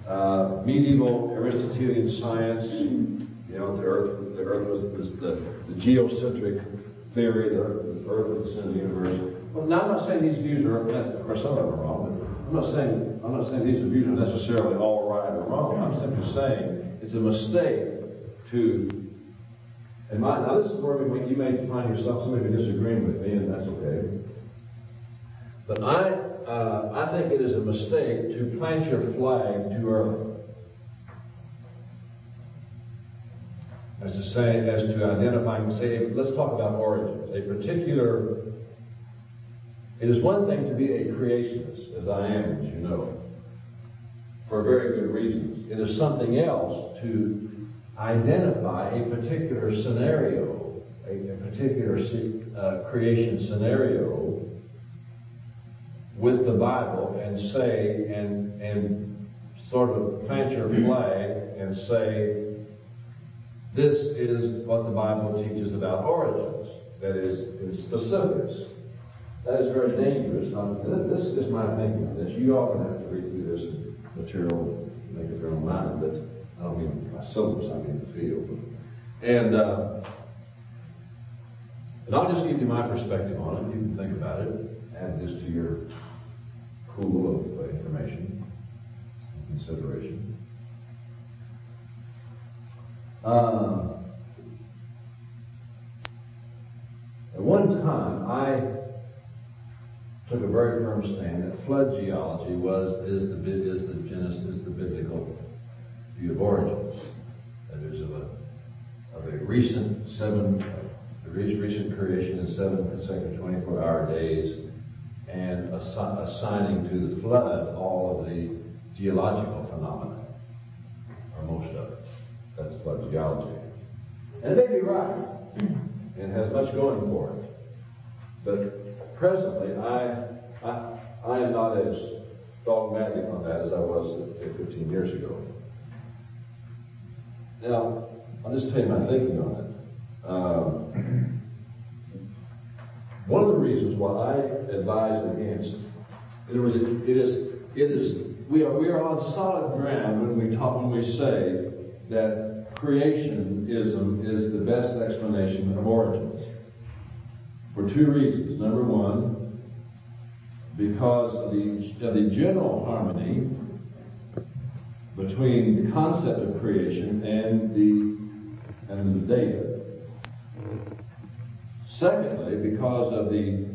A: medieval Aristotelian science, the earth was the geocentric theory, the earth was the center of the universe. Well, now I'm not saying these views are, of course some of them are wrong, but I'm not saying these views are necessarily all right or wrong. I'm simply saying it's a mistake to, now this is where you may find yourself, somebody disagreeing with me, and that's okay. But I think it is a mistake to plant your flag too early. As to identifying, say, let's talk about origins. It is one thing to be a creationist, as I am, as you know, for very good reasons. It is something else to identify a particular scenario, a particular creation scenario with the Bible and say, and sort of plant your flag and say, this is what the Bible teaches about origins. That is, in specifics. That is very dangerous. Now, this is my thinking on this. You all have to read through this material, make up your own mind, but I don't mean my syllabus, I mean the field. And I'll just give you my perspective on it. You can think about it, add this to your pool of information and consideration. At one time, I took a very firm stand that flood geology is the biblical view of origins. That is of a recent creation in 7 consecutive 24-hour days, and assigning to the flood all of the geological phenomena, or most of it. That's flood geology. And they may be right, and has much going for it. But presently, I am not as dogmatic on that as I was 15 years ago. Now, I'll just tell you my thinking on it. One of the reasons why I advise against, we are on solid ground when we say that creationism is the best explanation of origins. For two reasons. Number one, because of the general harmony between the concept of creation and the data. Secondly, because of the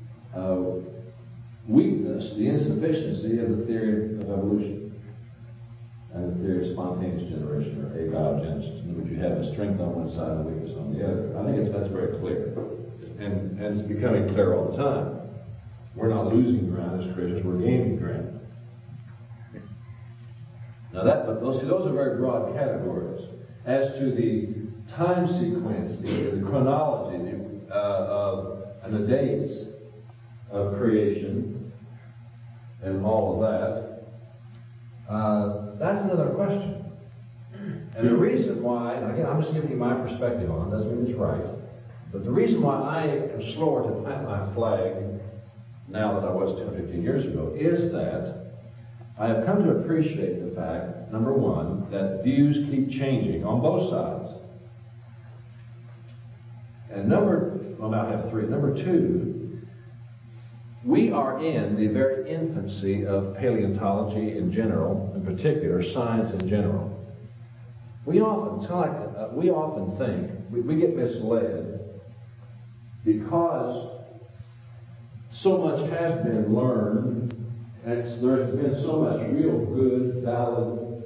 A: weakness, the insufficiency of the theory of evolution and the theory of spontaneous generation, or abiogenesis, in which you have a strength on one side and a weakness on the other. I think that's very clear. And it's becoming clear all the time. We're not losing ground as creators, we're gaining ground. Now those are very broad categories. As to the time sequence, the chronology, and the dates of creation, and all of that, that's another question. And the reason why, and again, I'm just giving you my perspective on it, doesn't mean it's right, but the reason why I am slower to plant my flag now than I was 10 or 15 years ago is that I have come to appreciate the fact, number one, that views keep changing on both sides. And I have three. Number two, we are in the very infancy of paleontology in general, in particular, science in general. We often think, we get misled because so much has been learned, and there has been so much real good, valid,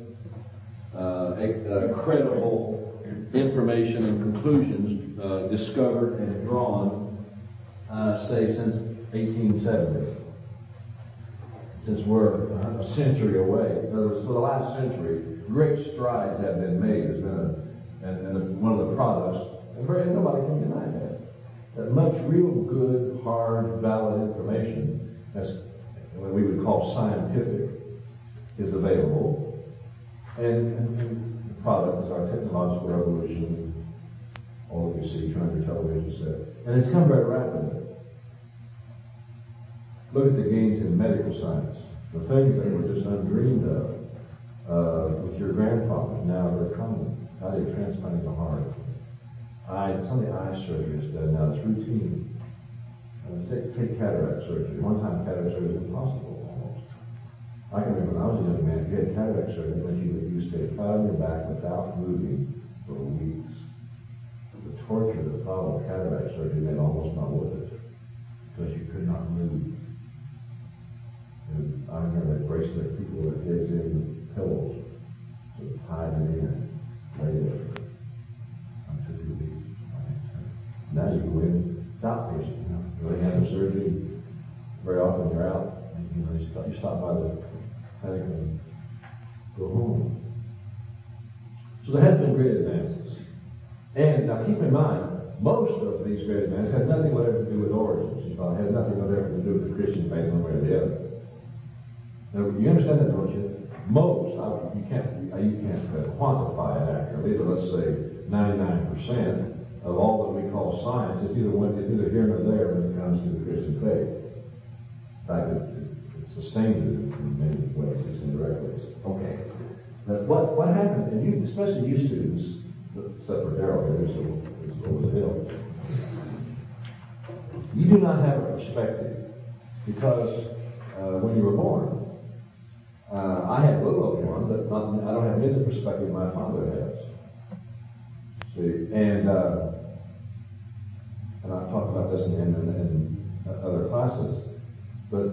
A: credible information and conclusions discovered and drawn, say, since 1870. Since we're a century away. In other words, for the last century, great strides have been made. There's been one of the products, and nobody can deny that much real good, hard, valid information, as what we would call scientific, is available. And the product is our technological revolution, all that we see, turn your television set. And it's come very rapidly. Look at the gains in medical science. The things that were just undreamed of
B: with your grandfather, now they're coming. How they're transplanting the heart. Some of the eye surgery is done now. It's routine. Take cataract surgery. One time cataract surgery was impossible almost. I can remember when I was a young man, if you had cataract surgery, then you stay flat on your back without moving for weeks. The torture that followed cataract surgery made almost not worth it because you could not move. And I remember they braced their people with heads in with pillows, so tied them in, lay there for 2 weeks. Now you go in, it's outpatient. You really have the surgery. Very often you're out, and you stop by the clinic and go home. So there has been great advances. And now keep in mind, most of these great advances have nothing whatever to do with origins. It has nothing whatever to do with the Christian faith one way or the other. Now, you understand that, don't you? Most, you can't quantify it accurately, but let's say 99% of all that we call science is either here or there when it comes to the Christian faith. In fact, it sustains it in many ways, it's indirect ways. Okay. But what happens, and you, especially you students, except for Daryl here, who's over the hill, you do not have a perspective because when you were born, I had a little of one, but I don't have any perspective my father has. See, and I've talked about this in other classes, but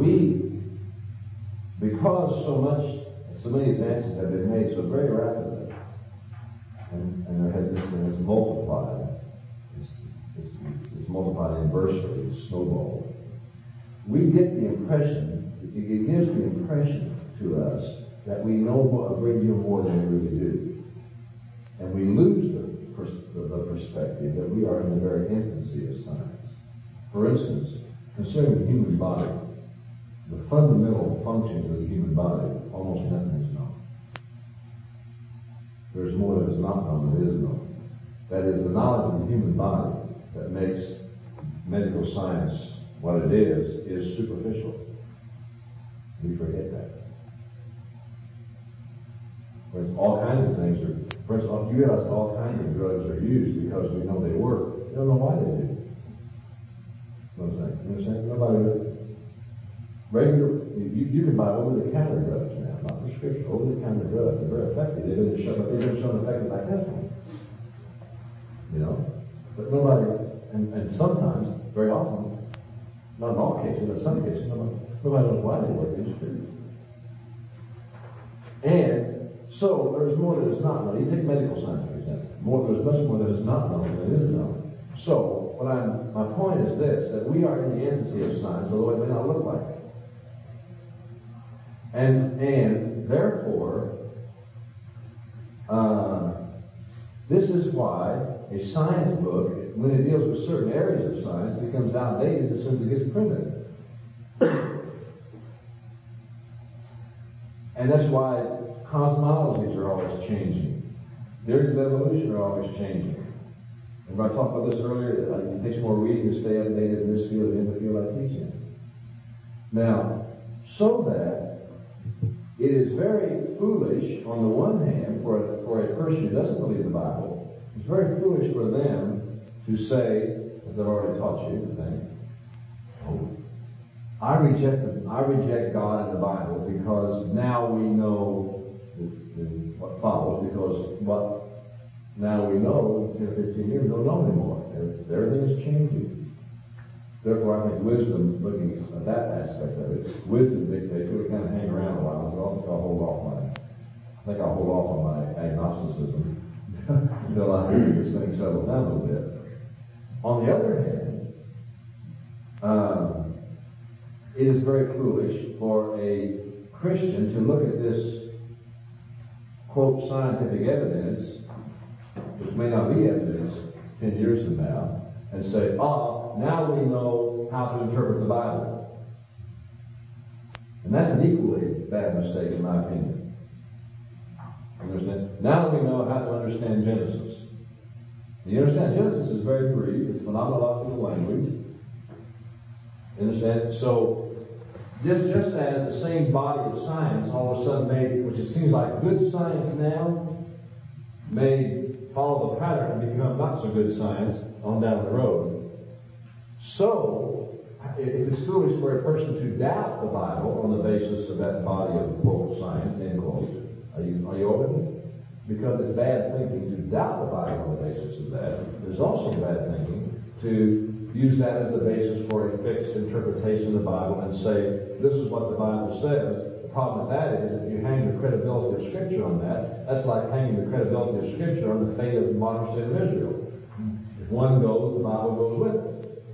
B: because so many advances have been made so very rapidly, and this thing has multiplied, it's multiplied inversely, it's snowballed. We get the impression, it gives the impression to us that we know a great deal more than we really do. And we lose the perspective that we are in the very infancy of science. For instance, concerning the human body, the fundamental functions of the human body, almost nothing is known. There's more that is not known than is known. That is, the knowledge of the human body that makes medical science what it is superficial. We forget that. All kinds of things are, for instance, you realize all kinds of drugs are used because we know they work. We don't know why they do. You know what I'm saying? You understand? Nobody, you can buy over-the-counter drugs now, not prescription, over-the-counter drugs. They're very effective. They've been shown effective by testing. You know? But nobody, and sometimes, very often, not in all cases, but in some cases, nobody knows why they work. They just do. And so there's more that is not known. You take medical science, for example. There's much more that is not known than is known. So my point is this, that we are in the infancy of science, although it may not look like it. And therefore, this is why a science book, when it deals with certain areas of science, becomes outdated as soon as it gets printed. And that's why cosmologies are always changing. Theories of evolution are always changing. And I talked about this earlier, it takes more reading to stay updated in this field than in the field I teach in. Now, so that it is very foolish, on the one hand, for a person who doesn't believe the Bible, it's very foolish for them to say, as I've already taught you, I think, I reject God and the Bible because now we know what follows, because what now we know, 10 or 15 years, we don't know anymore. Everything is changing. Therefore, I think wisdom, looking at that aspect of it, wisdom dictates we kind of hang around a while. I think I'll hold off on my agnosticism until I hear this thing settle down a little bit. On the other hand, it is very foolish for a Christian to look at this, quote, scientific evidence, which may not be evidence 10 years from now, and say, now we know how to interpret the Bible. And that's an equally bad mistake, in my opinion. Understand? Now we know how to understand Genesis. You understand, Genesis is very brief. It's phenomenological language. You understand? So,
C: just as the same body of science all of a sudden made, which it seems like good science now, may follow the pattern and become not so good science on down the road. So, if it's foolish for a person to doubt the Bible on the basis of that body of quote science, end quote, are you open? Because it's bad thinking to doubt the Bible on the basis of that. There's also bad thinking to use that as the basis for a fixed interpretation of the Bible and say, this is what the Bible says. The problem with that is if you hang the credibility of Scripture on that, that's like hanging the credibility of Scripture on the fate of the modern state of Israel. If one goes, the Bible goes with it.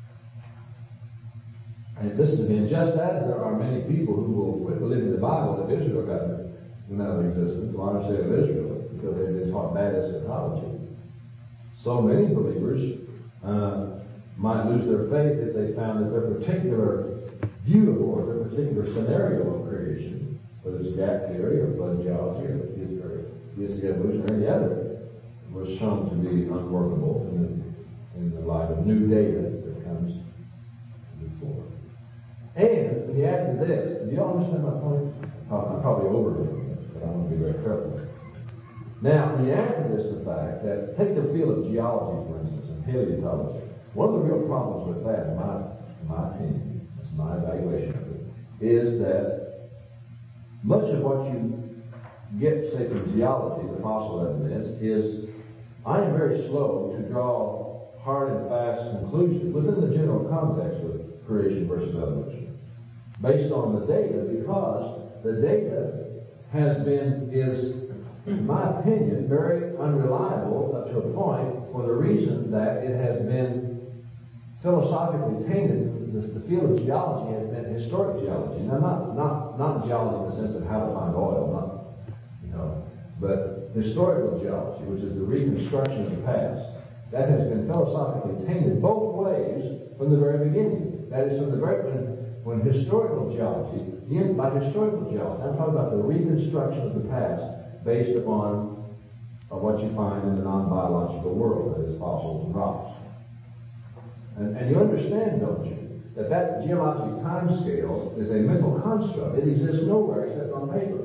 C: And listen to me, just as there are many people who will quit believing the Bible if Israel got out of existence, the modern state of Israel, because they've been taught bad eschatology, so many believers might lose their faith if they found that their particular view of or their particular scenario of creation, whether it's gap theory or flood geology or theistic evolution or any other, was shown to be unworkable in the light of new data that comes before. And when you add to this, do you all understand my point? I'm probably overdoing this, but I want to be very careful. Now, when you add to this the fact that, take the field of geology, for instance, and paleontology, one of the real problems with that, in my opinion, that's my evaluation of it, is that much of what you get, say, from geology, the fossil evidence, is I am very slow to draw hard and fast conclusions within the general context of creation versus evolution, based on the data, because the data is, in my opinion, very unreliable up to a point for the reason that it has been philosophically tainted. The field of geology has been historic geology. Now, not geology in the sense of how to find oil, but historical geology, which is the reconstruction of the past. That has been philosophically tainted both ways from the very beginning. That is, from the very when historical geology, by historical geology, I'm talking about the reconstruction of the past based upon what you find in the non-biological world, that is fossils and rocks. And you understand, don't you, that geologic time scale is a mental construct. It exists nowhere except on paper.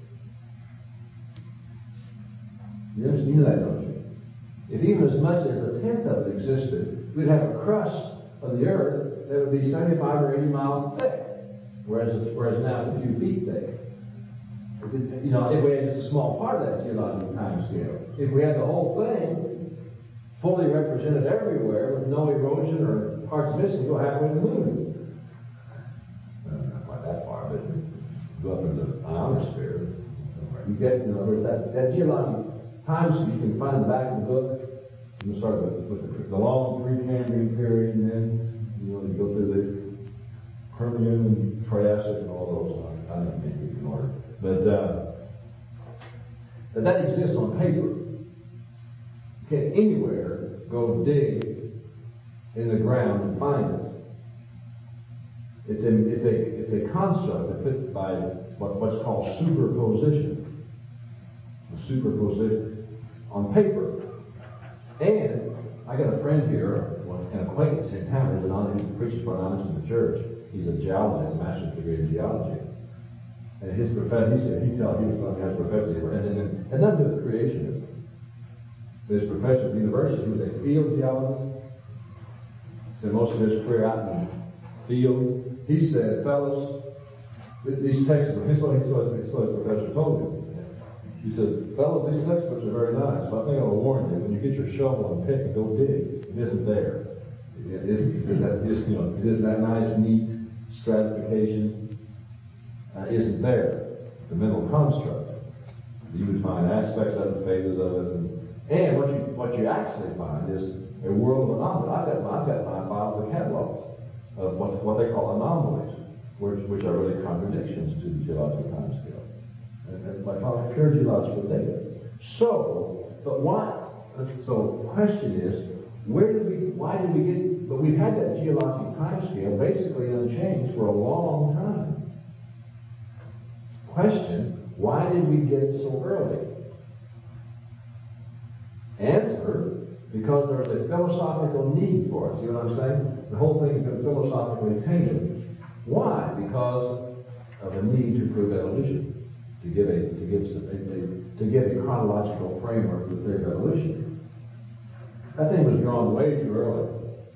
C: You know that, don't you? If even as much as a tenth of it existed, we'd have a crust of the earth that would be 75 or 80 miles thick, whereas now it's a few feet thick. If we had just a small part of that geological time scale, if we had the whole thing fully represented everywhere with no erosion or parts missing, go halfway to the moon. Not quite that far, but go up into the ionosphere. You get, that geological time scale, you can find in the back of the book. You start with the long Precambrian period, and then you go through the Permian and Triassic and all those. I don't think we can order. But that exists on paper. You can't anywhere go dig in the ground and find it. It's a construct that fits by what's called superposition. The superposition on paper. And I got a friend here, an acquaintance in town, who preaches for an honest in the church. He's a geologist, a master's degree in geology. And his professor, he was telling me his professor, and nothing to do with creationism. His professor at the university, he was a field geologist. Spent most of his career out in the field. He said, fellas, these textbooks, this is what his professor told me. He said, fellas, these textbooks are very nice, but I think I'll warn you, when you get your shovel and pick and go dig, it isn't there. It is that nice, neat stratification isn't there. It's a mental construct. You would find aspects of it, phases of it, and what you actually find is a world of anomalies. I've got my files of catalogs of what they call anomalies, which are really contradictions to the geological time scale. And my call it pure geological data. So, but why? So the question is, why did we get, but we've had that geologic time scale basically unchanged for a long time. Question, why did we get it so early? Answer, because there's a philosophical need for it. See what I'm saying? The whole thing has been philosophically tainted. Why? Because of the need to prove evolution, to give a chronological framework for the theory of evolution. That thing was drawn way too early.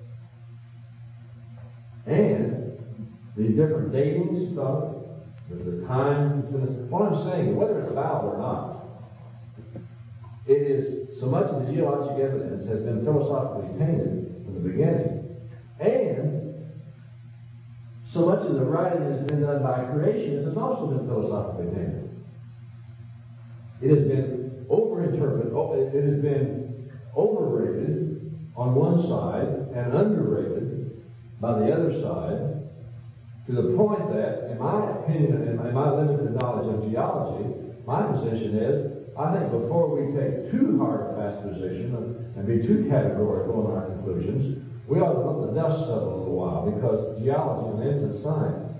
C: And the different datings stuff, the time, what I'm saying, whether it's valid or not, it is so much of the geologic evidence has been philosophically tainted from the beginning, and so much of the writing has been done by creationists has also been philosophically tainted. It has been overinterpreted, it has been overrated on one side and underrated by the other side, to the point that, in my opinion and in my limited knowledge of geology, my position is, I think before we take too hard a fast position and be too categorical in our conclusions, we ought to let the dust settle a little while, because geology is an infant science.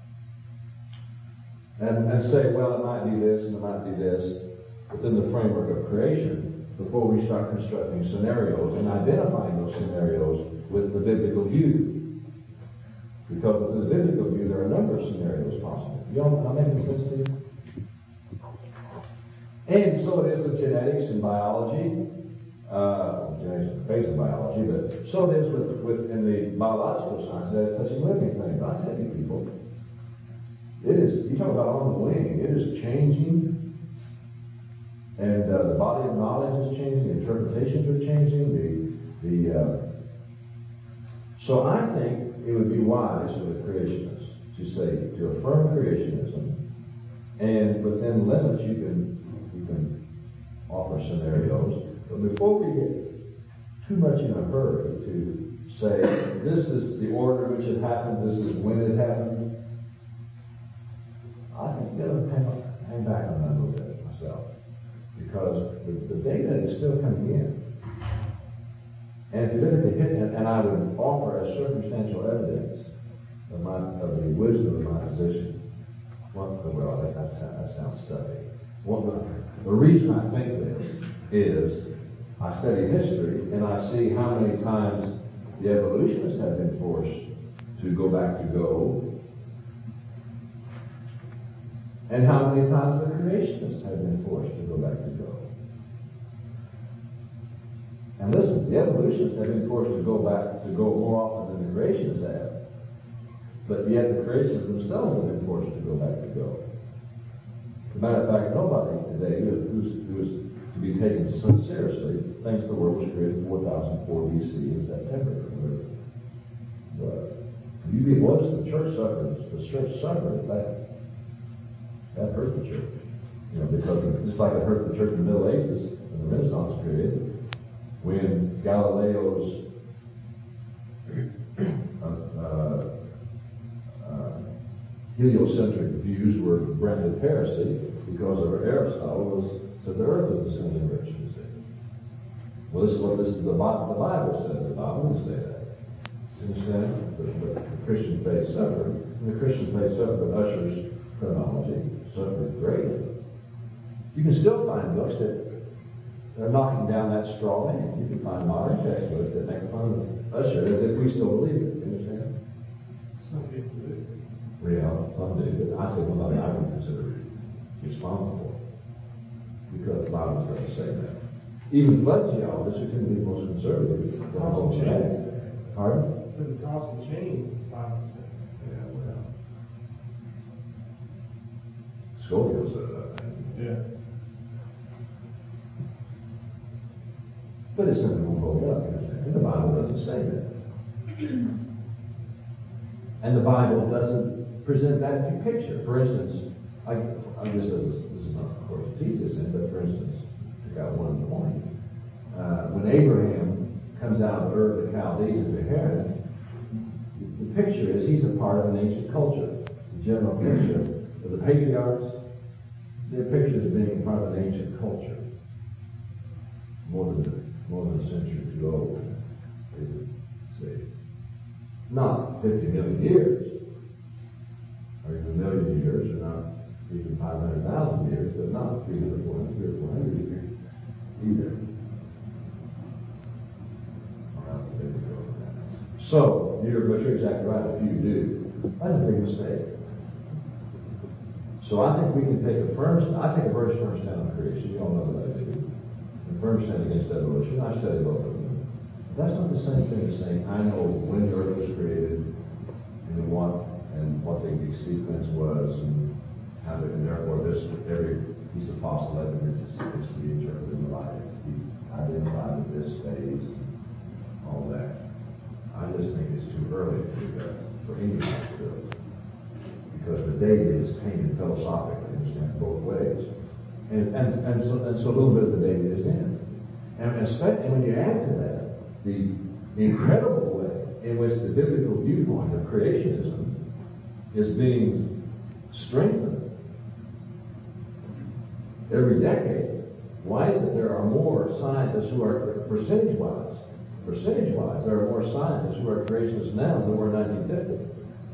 C: And say, well, it might be this and it might be this within the framework of creation before we start constructing scenarios and identifying those scenarios with the biblical view. Because within the biblical view, there are a number of scenarios possible. Am I making sense to you? And so it is with genetics and biology. Genetics is a phase of biology, but so it is with in the biological science, that touching living things. I tell you, people, it is, you talk about on the wing, it is changing. And the body of knowledge is changing, the interpretations are changing, so I think it would be wise for the creationists to say, to affirm creationism, and within limits you can offer scenarios. But before we get too much in a hurry to say, this is the order in which it happened, this is when it happened, I think you got to hang back on that a little bit myself. Because the data is still coming in. And if you look at the hit, and I would offer as circumstantial evidence of the wisdom of my position. Well, that sounds stuffy. The reason I think this is I study history and I see how many times the evolutionists have been forced to go back to go, and how many times the creationists have been forced to go back to go. And listen, the evolutionists have been forced to go more often than the creationists have. But yet the creationists themselves have been forced to go back to go. As a matter of fact, nobody today who is to be taken so seriously thinks the world was created 4004 BC in September. But the church suffered that hurt the church. Because just like it hurt the church in the Middle Ages, in the Renaissance period, when Galileo's heliocentric views were branded heresy because of Aristotle said the earth was the center of the universe. Well, this is the Bible said. The Bible didn't say that. You understand? But the Christian faith suffered. And the Christian faith suffered with Ussher's chronology, suffered greatly. You can still find books that are knocking down that straw man. You can find modern textbooks that make fun of Ussher as if we still believe it. You understand?
D: Some people do.
C: Yeah, some do, but I say nobody I would consider responsible, because the Bible doesn't say that. Even blood geologists who tend to be the most conservative. Pardon?
D: So the toss and chain Bible says.
C: Yeah, well. Schofield said that.
D: Yeah.
C: But it simply won't hold up, you understand? And the Bible doesn't say that. And the Bible doesn't present that picture. For instance, I guess this is not, of course, Jesus in, but for instance, to got one point. When Abraham comes out of Ur of the Chaldees to Haran, the picture is he's a part of an ancient culture. The general picture of the patriarchs, they're pictured as being part of an ancient culture. More than a century or two old, they would say. Not 50 million years, or even a million years, or not even 500,000 years, but not 300, 400, 300 or 400 years either. So, but you're exactly right if you do. That's a big mistake. So I think we can take a very firm stand on creation. You all know that I do. A firm stand against evolution. I study both of them. But that's not the same thing as saying I know when the earth was created and what the sequence was and how to, and therefore every piece of fossil evidence is to be interpreted in the light, to be identified with this phase, and all that. I just think it's too early to do that for anybody to do it. Because the data is tainted philosophically, understand, both ways. And so a little bit of the data is in. And especially when you add to that the incredible way in which the biblical viewpoint of creationism is being strengthened every decade. Why is it there are more scientists who are, percentage-wise, there are more scientists who are creationists now than there were in 1950?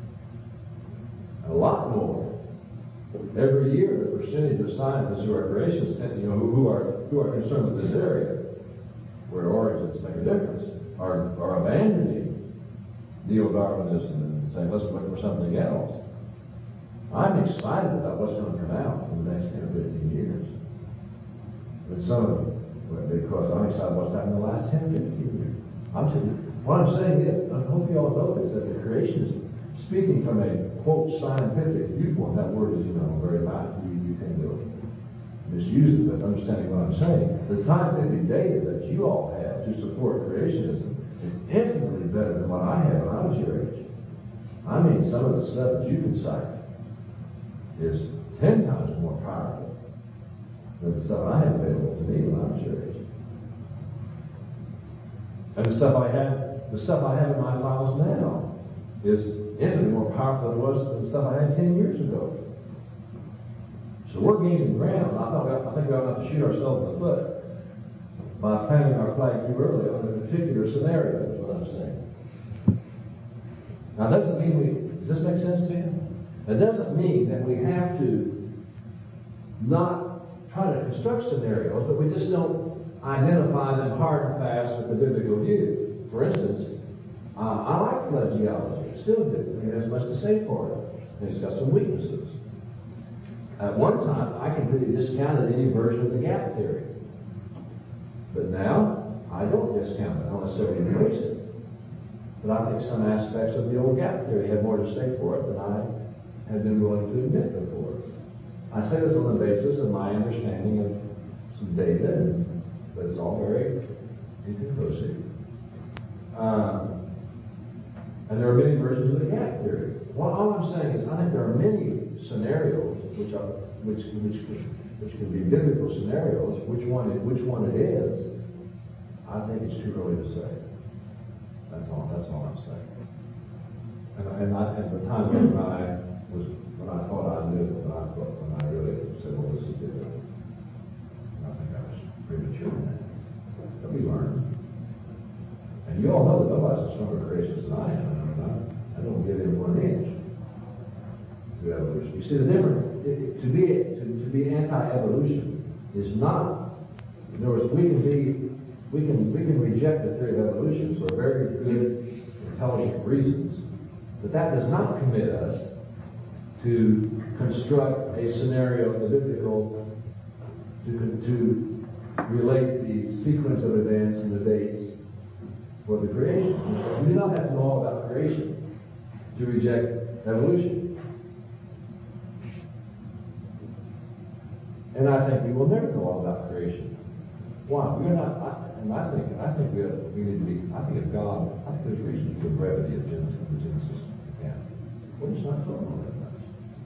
C: A lot more. Every year, the percentage of scientists who are creationists, who are concerned with this area, where origins make a difference, are abandoning neo-Darwinism and saying, let's look for something else. I'm excited about what's going to come out in the next 10 or 15 years. But some of them, because I'm excited about what's happened in the last 10 or 15 years. What I'm saying is, I hope you all know this, that the creationism, speaking from a, quote, scientific viewpoint, that word is, very bad. You can misuse it, but understanding what I'm saying, the scientific data that you all have to support creationism is infinitely better than what I had when I was your age. I mean, some of the stuff that you can cite is 10 times more powerful than the stuff I had available to me when I was your age. And the stuff I have in my files now is infinitely more powerful than it was than the stuff I had 10 years ago. So we're gaining ground. I think we ought not to shoot ourselves in the foot by planting our flag too early on a particular scenario, is what I'm saying. Now, doesn't mean does this make sense to you? It doesn't mean that we have to not try to construct scenarios, but we just don't identify them hard and fast with the biblical view. For instance, I like flood geology. I still do. It has much to say for it. And it's got some weaknesses. At one time, I completely discounted any version of the gap theory. But now, I don't discount it. I don't necessarily embrace it. But I think some aspects of the old gap theory have more to say for it than I have been willing to admit before. I say this on the basis of my understanding of some data, but it's all very inconclusive. And there are many versions of the gap theory. Well, all I'm saying is I think there are many scenarios which can be biblical scenarios. Which one it is, I think it's too early to say. That's all I'm saying. And at the time when I thought I knew, when I really said, well, this is different. I think I was premature in that. But we learned. And you all know that nobody's a stronger creationist than I am. I don't give it 1 inch to evolution. You see the difference? To be anti-evolution is not. In other words, we can reject the theory of evolution for very good, intelligent reasons, but that does not commit us to construct a scenario of the biblical to relate the sequence of events and the dates for the creation. We do not have to know all about creation to reject evolution. And I think we will never know all about creation. Why? We're not. I think we need to be. I think there's reason for the brevity of Genesis. Yeah, we're just not talking all that much.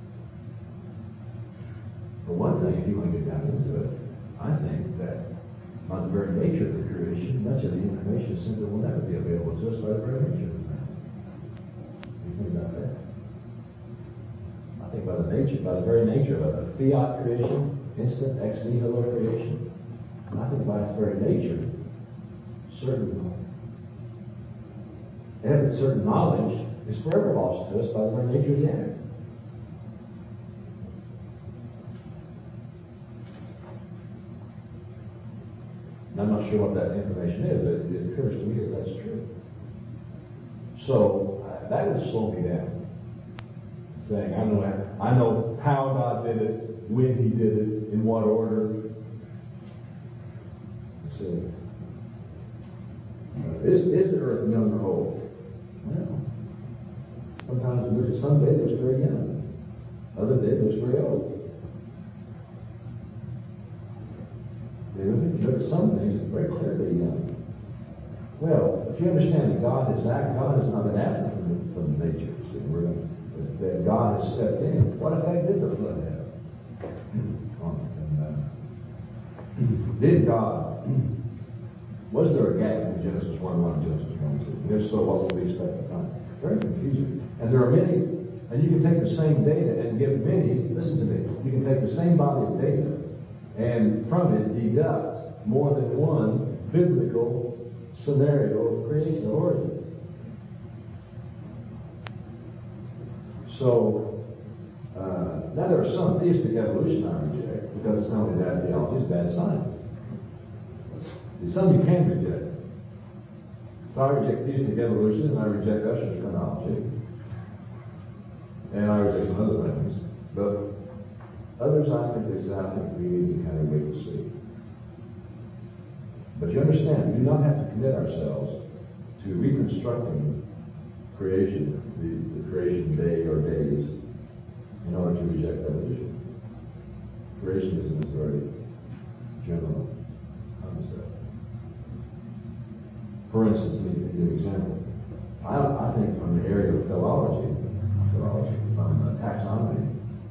C: For one thing, if you want to get down into it, I think that by the very nature of the creation, much of the information simply will never be available to us by the very nature of it. You think about that? I think by the very nature of a fiat creation, instant ex nihilo creation, and I think by its very nature, certain knowledge is forever lost to us by the very nature of the act. And I'm not sure what that information is, but it occurs to me that that's true. So that would slow me down. saying, I know how God did it, when He did it, in what order. See, is the earth young or old? Well, sometimes we look at some day that's very young, other day that's very old. You look at some things that's very clearly young. Well, if you understand that God is not an absent from nature. See, that God has stepped in. What effect did the flood have? Did God, was there a gap between Genesis 1:1 and Genesis 1:2? And if so, what would we expect to find? Very confusing. And there are many, and you can take the same data and give many, listen to me, you can take the same body of data and from it deduct more than one biblical scenario of creation origin. So, now there are some theistic evolution I reject, because it's not only bad theology, it's bad science. There's some you can reject. So I reject theistic evolution, and I reject Usher's chronology, and I reject some other things. But others, I think we need to kind of wait and see. But you understand, we do not have to commit ourselves to reconstructing creation, the creation day or days, in order to reject evolution. Creationism is a very general concept. For instance, let me give you an example. I think from the area of philology, from taxonomy,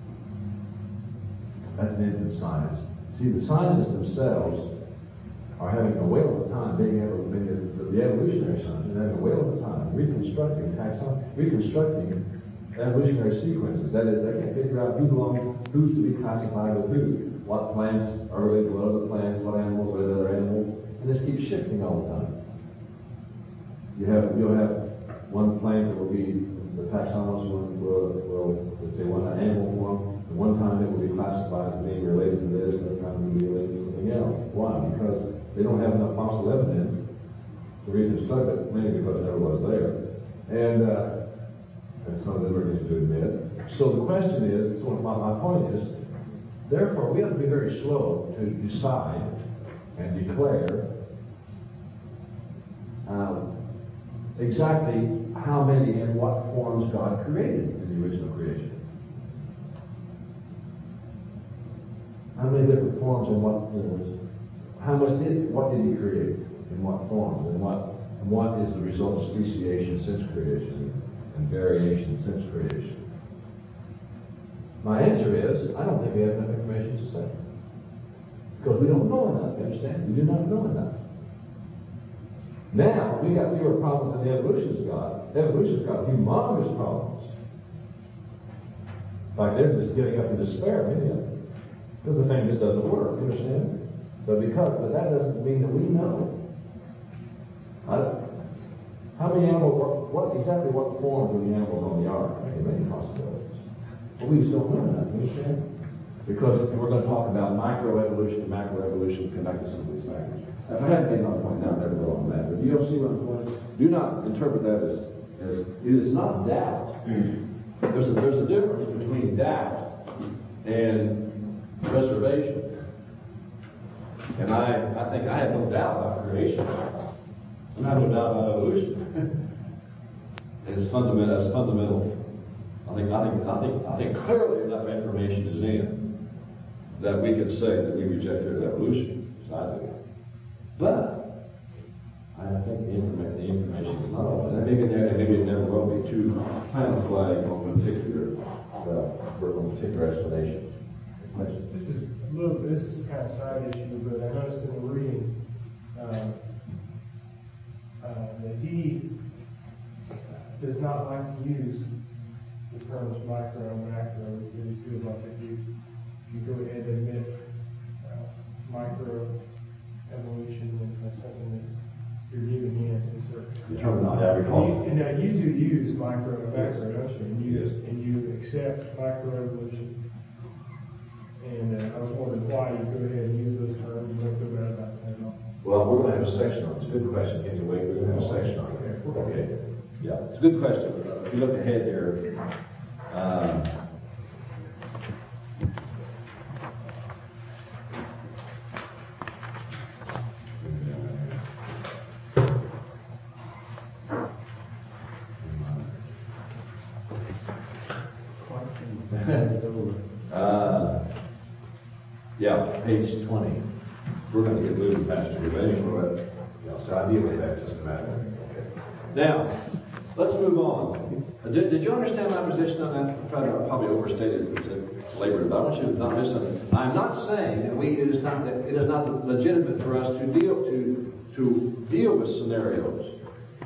C: that's an infant science. See, the scientists themselves are having a whale of a time the evolutionary scientists are having a whale of a time reconstructing evolutionary sequences. That is, they can figure out who's to be classified with who. What plants are related to what other plants, what animals are other animals. And this keeps shifting all the time. You'll have one plant that will be, the taxonomist will let's say, one animal form. At one time it will be classified as being related to this, another time it will be related to something else. Why? Because they don't have enough fossil evidence to reconstruct it, mainly because it never was there. And that's some of the liberties to admit. So the question is, my point is, therefore we have to be very slow to decide and declare exactly how many and what forms God created in the original creation. How many different forms and what did He create in what forms, and what is the result of speciation since creation and variation since creation? My answer is, I don't think we have enough information to say. Because we don't know enough, you understand? We do not know enough. Now, we got fewer problems than the evolutionists got. The evolutionists got humongous problems. In fact, they're just getting up in despair, many of them. Because the thing just doesn't work, you understand? But that doesn't mean that we know. How many animals, exactly what forms were the animals on the ark? There are many possibilities. But we just don't know that, you understand? Because we're going to talk about microevolution and macroevolution, come back to some of these factors. If I hadn't made my point now, I'd never go on that. But you don't see what I'm going? Do not interpret that as it is not doubt. There's a difference between doubt and reservation. And I think I have no doubt about creation. I have no doubt about evolution. It's fundamental. I think clearly enough information is in that we can say that we rejected evolution. So I do. But I think the information is not all. And maybe it never will be too plant a flag on a particular explanation.
D: This is kind of side issue, but I noticed in the reading that he does not like to use the terms micro and macro, because he feels like if you go ahead and admit micro evolution, then that's something that you're giving in to certain.
C: The terminology I recall.
D: And now you do use micro and macro, don't you? And you accept microevolution. And I was wondering why you go ahead and use those terms. You don't feel bad about that at all.
C: Well, we're going to have a section on it. It's a good question. Can you wait? We're going to have a section on it. Okay. Yeah, it's a good question. If you look ahead here,
A: Yeah, page 20. We're going to get moving faster here, but anyway, so I deal with that systematically. Okay. Now, let's move on. Did you understand my position on that? I'm trying to probably overstate it to labor it, but I want you to not miss something. I'm not saying that it is not legitimate for us to deal with scenarios.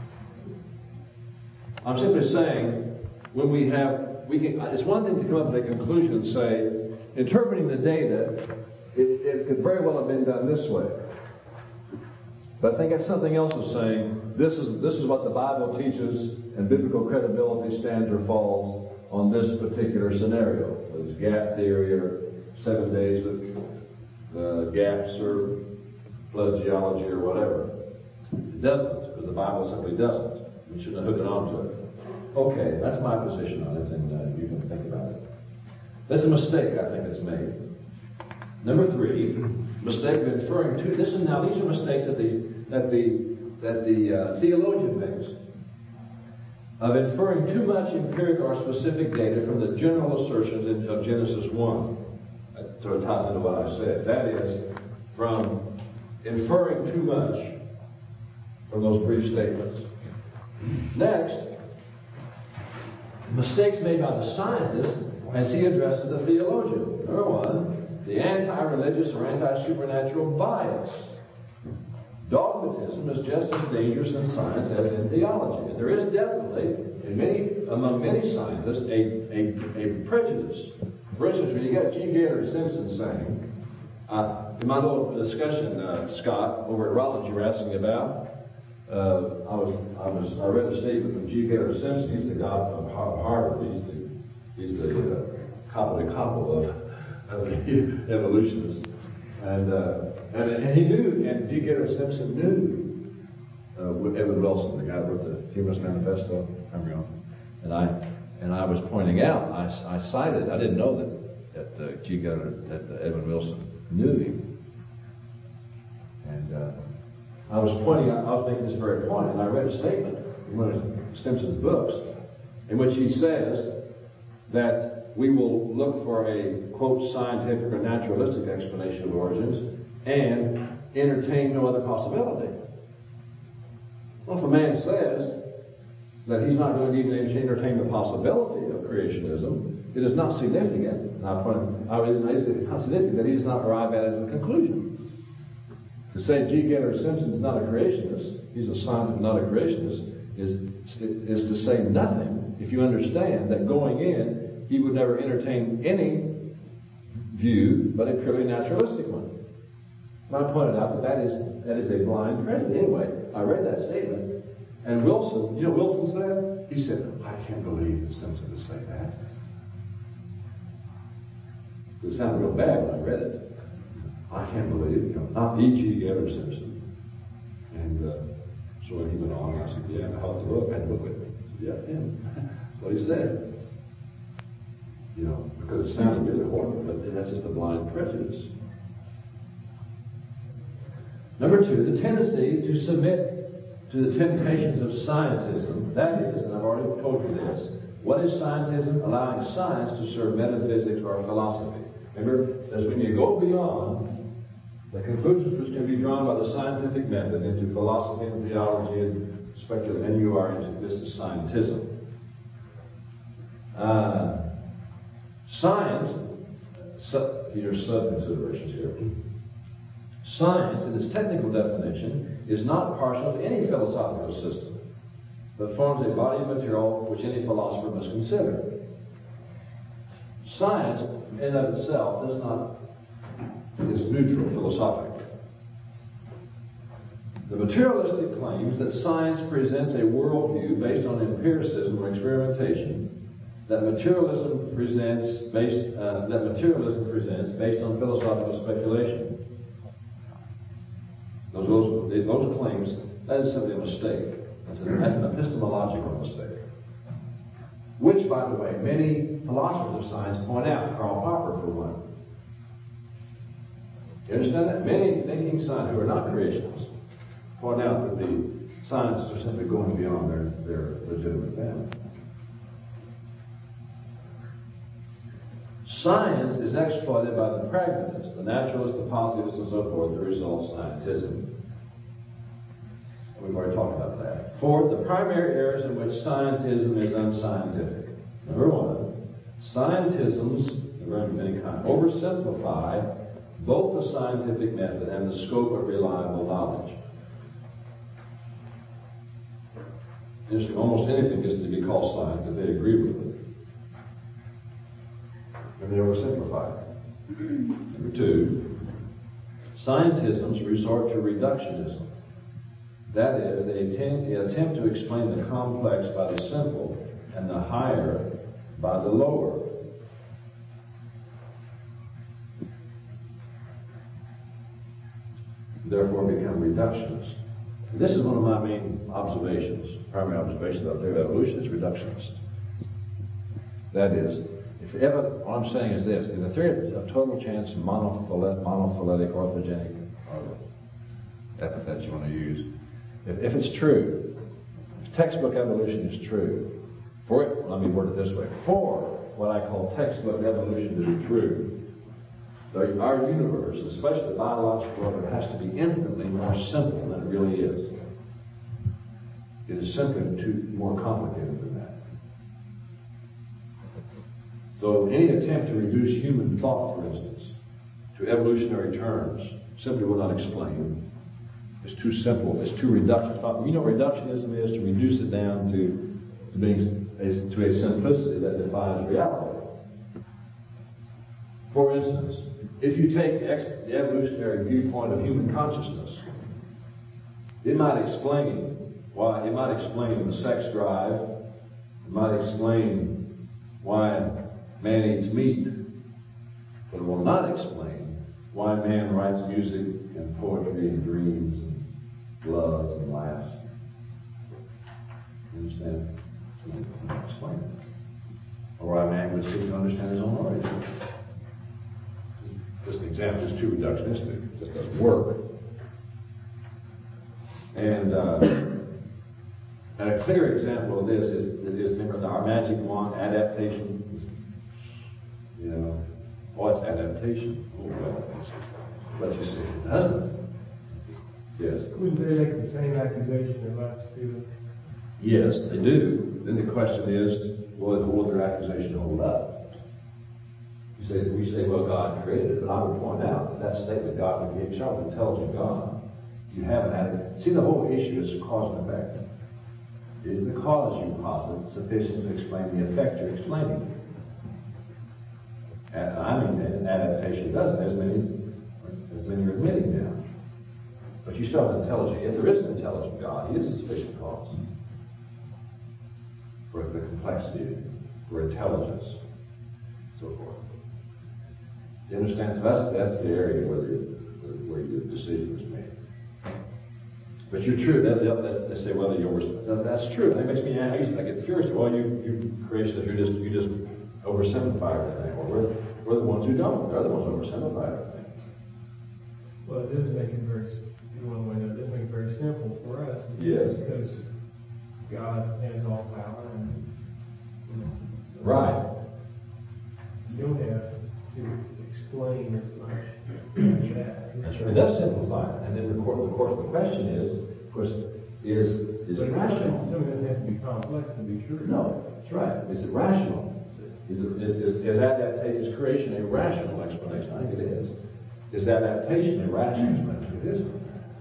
A: I'm simply saying when it's one thing to come up with a conclusion and say, interpreting the data, it could very well have been done this way. But I think that's something else is saying, this is what the Bible teaches, and biblical credibility stands or falls on this particular scenario. Whether it's gap theory or 7 days of gaps or flood geology or whatever. It doesn't, because the Bible simply doesn't. We shouldn't hook it onto it. Okay, that's my position on it, and you can think about it. That's a mistake I think that's made. Number 3, mistake of inferring to this. And now these are mistakes that the theologian makes of inferring too much empirical or specific data from the general assertions of Genesis 1. That sort of ties into what I said. That is, from inferring too much from those brief statements. Next, mistakes made by the scientist as he addresses the theologian. Number 1, the anti-religious or anti-supernatural bias. Dogmatism is just as dangerous in science as in theology. And there is definitely, among many scientists, a prejudice. For instance, when you got G. Gaylord Simpson saying, in my little discussion, Scott, over at Rollins, you were asking about, I read a statement from G. Gaylord Simpson. He's the god from Harvard. He's the cobble of the evolutionists. And he knew, and G. Gaylord Simpson knew Edwin Wilson, the guy who wrote the Humanist Manifesto. And I was pointing out, I cited, I didn't know that G. Gaylord, that Edwin Wilson knew him. And I was making this very point, and I read a statement in one of Simpson's books in which he says that we will look for a, quote, scientific or naturalistic explanation of origins and entertain no other possibility. Well, if a man says that he's not going to even entertain the possibility of creationism, it is not significant. It's not significant that he does not arrive at as a conclusion. To say G. Gaylord Simpson is not a creationist, he's a scientist, not a creationist, is to say nothing if you understand that going in, he would never entertain any view but a purely naturalistic one. And I pointed out that is a blind prejudice. Anyway, I read that statement, and Wilson, you know what Wilson said? He said, I can't believe that Simpson would say that. It sounded real bad when I read it. I can't believe, not the G. Gaylord Simpson. And so when he went on, I said, yeah, I had to look with me. Yeah, it's him. That's what he said. Because it sounded really horrible, but that's just a blind prejudice. Number 2, the tendency to submit to the temptations of scientism. That is, and I've already told you this, what is scientism? Allowing science to serve metaphysics or philosophy. Remember, that's when you go beyond the conclusions which can be drawn by the scientific method into philosophy and theology and speculation, and you are into this is scientism. Science, these are sub-considerations here. Science, in its technical definition, is not partial to any philosophical system, but forms a body of material which any philosopher must consider. Science, in and of itself, is neutral philosophically. The materialistic claims that science presents a worldview based on empiricism or experimentation, that materialism presents based on philosophical speculation. Those claims, that is simply a mistake. That's an epistemological mistake. which, by the way, many philosophers of science point out, Karl Popper for one. You understand that? Many thinking scientists who are not creationists point out that the scientists are simply going beyond their legitimate bounds. Science is exploited by the pragmatists, the naturalists, the positivists, and so forth, the result of scientism. We've already talked about that. Fourth, the primary areas in which scientism is unscientific. Number one, scientisms, there are many kinds, oversimplify both the scientific method and the scope of reliable knowledge. Almost anything gets to be called science if they agree with it. And they oversimplify it. Number two, scientisms resort to reductionism. That is, they attempt to explain the complex by the simple and the higher by the lower. Therefore become reductionists. And this is one of my main observations, primary observations about theory of evolution is reductionist. That is, if ever, what I'm saying is this, in the theory of total chance, monophyletic, orthogenic, or epithets you want to use, if it's true, if textbook evolution is true, let me word it this way, for what I call textbook evolution to be true, our universe, especially the biological order, has to be infinitely more simple than it really is. It is simply too more complicated than that. So any attempt to reduce human thought, for instance, to evolutionary terms simply will not explain. It's too simple. It's too reductionist. You know what reductionism is? To reduce it down to a simplicity that defies reality. For instance, if you take the evolutionary viewpoint of human consciousness, it might explain the sex drive. It might explain why man eats meat, but it will not explain why man writes music and poetry and dreams and loves and laughs. You understand? It will explain it. Or why man would seek to understand his own origin. This example is too reductionistic. It just doesn't work. And a clear example of this is remember our magic wand, adaptation. You know, it's adaptation. Oh, well, but you see, it doesn't. Yes.
D: Wouldn't they make the same accusation about Stephen?
A: Yes, they do. Then the question is, will their accusation hold up? We say, well, God created it, but I would point out that statement, God would be a child, intelligent God. You haven't had it. See, the whole issue is cause and effect. Is the cause you posit sufficient to explain the effect you're explaining? And I maintain that adaptation doesn't, as many are admitting now. But you still have an intelligent. If there is an intelligent God, He is a sufficient cause for the complexity, for intelligence, so forth. You understand? So that's the area where your decision is made. But you're true. They say, well, that's true. That makes me I get furious. Well, you creationists, you just oversimplify everything. Or we're the ones who don't. They're the ones who oversimplify everything.
D: Well, it does make it very, in one way, it does make it very simple for us.
A: Yes.
D: Because God has all power, and so
A: Right.
D: You don't have to explain as much as that.
A: That's right. It does simplify it. And then of course the question is, is it rational?
D: Something doesn't have to be complex to be true.
A: No, that's right. Is it rational? Is creation a rational explanation? I think it is. Is adaptation a rational explanation? It isn't.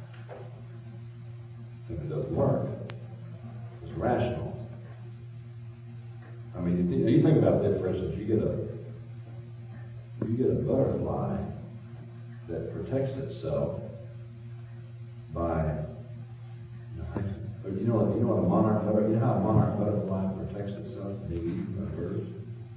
A: It simply doesn't work. It's rational. I mean, you think about this, for instance, you get a butterfly that protects itself by, you know what a monarch butterfly, you know how a monarch butterfly protects itself from being eaten by birds?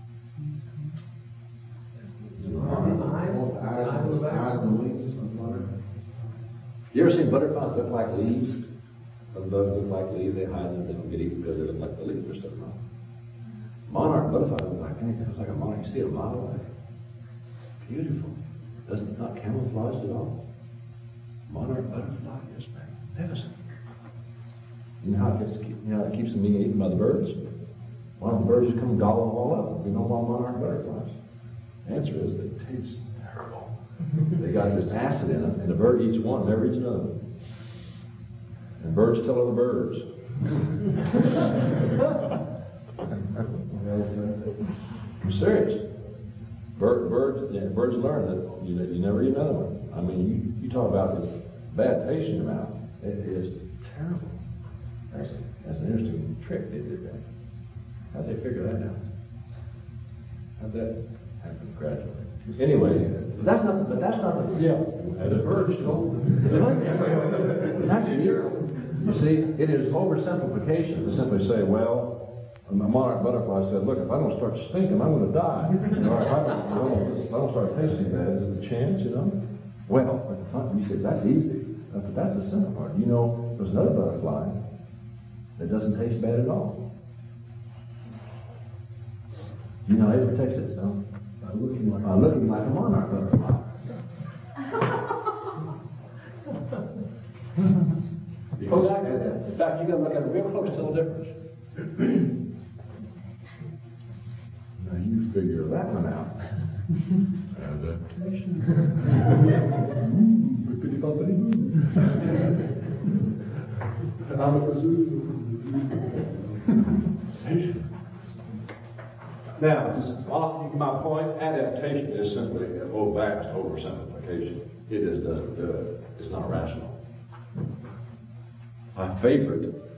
A: You ever seen butterflies look like leaves? Some bugs look like leaves, they hide them, they don't get eaten because they look like the leaves or something. Monarch butterfly looks like anything. It looks like a monarch. You see it a mile away. Beautiful. Doesn't not camouflage at all. Monarch butterfly is magnificent.
C: You know how it keeps them being eaten by the birds? Why don't the birds just come gobbling them all up? You know why monarch butterflies? The answer is they taste terrible. They got this acid in them, and the bird eats one, never eats another. And birds tell other birds. I'm serious. Birds learn that you never eat another one. I mean, you talk about this bad taste in your mouth. It is terrible. That's an interesting trick they did there. How'd they figure that out? How'd that happen gradually? Anyway, that's not the birds told them. That's it. You see, it is oversimplification to simply say, well, a monarch butterfly said, look, if I don't start stinking, I'm going to die. If I don't start tasting bad, there's a chance, Well, you say, that's easy. But that's the simple part. There's another butterfly that doesn't taste bad at all. It protects itself by looking like a monarch butterfly. Exactly. In fact, you got to look at it real close to tell the difference. Now you figure that one out. Adaptation. Now, my point, adaptation is simply a vast oversimplification. It just doesn't do it. It's not rational. My favorite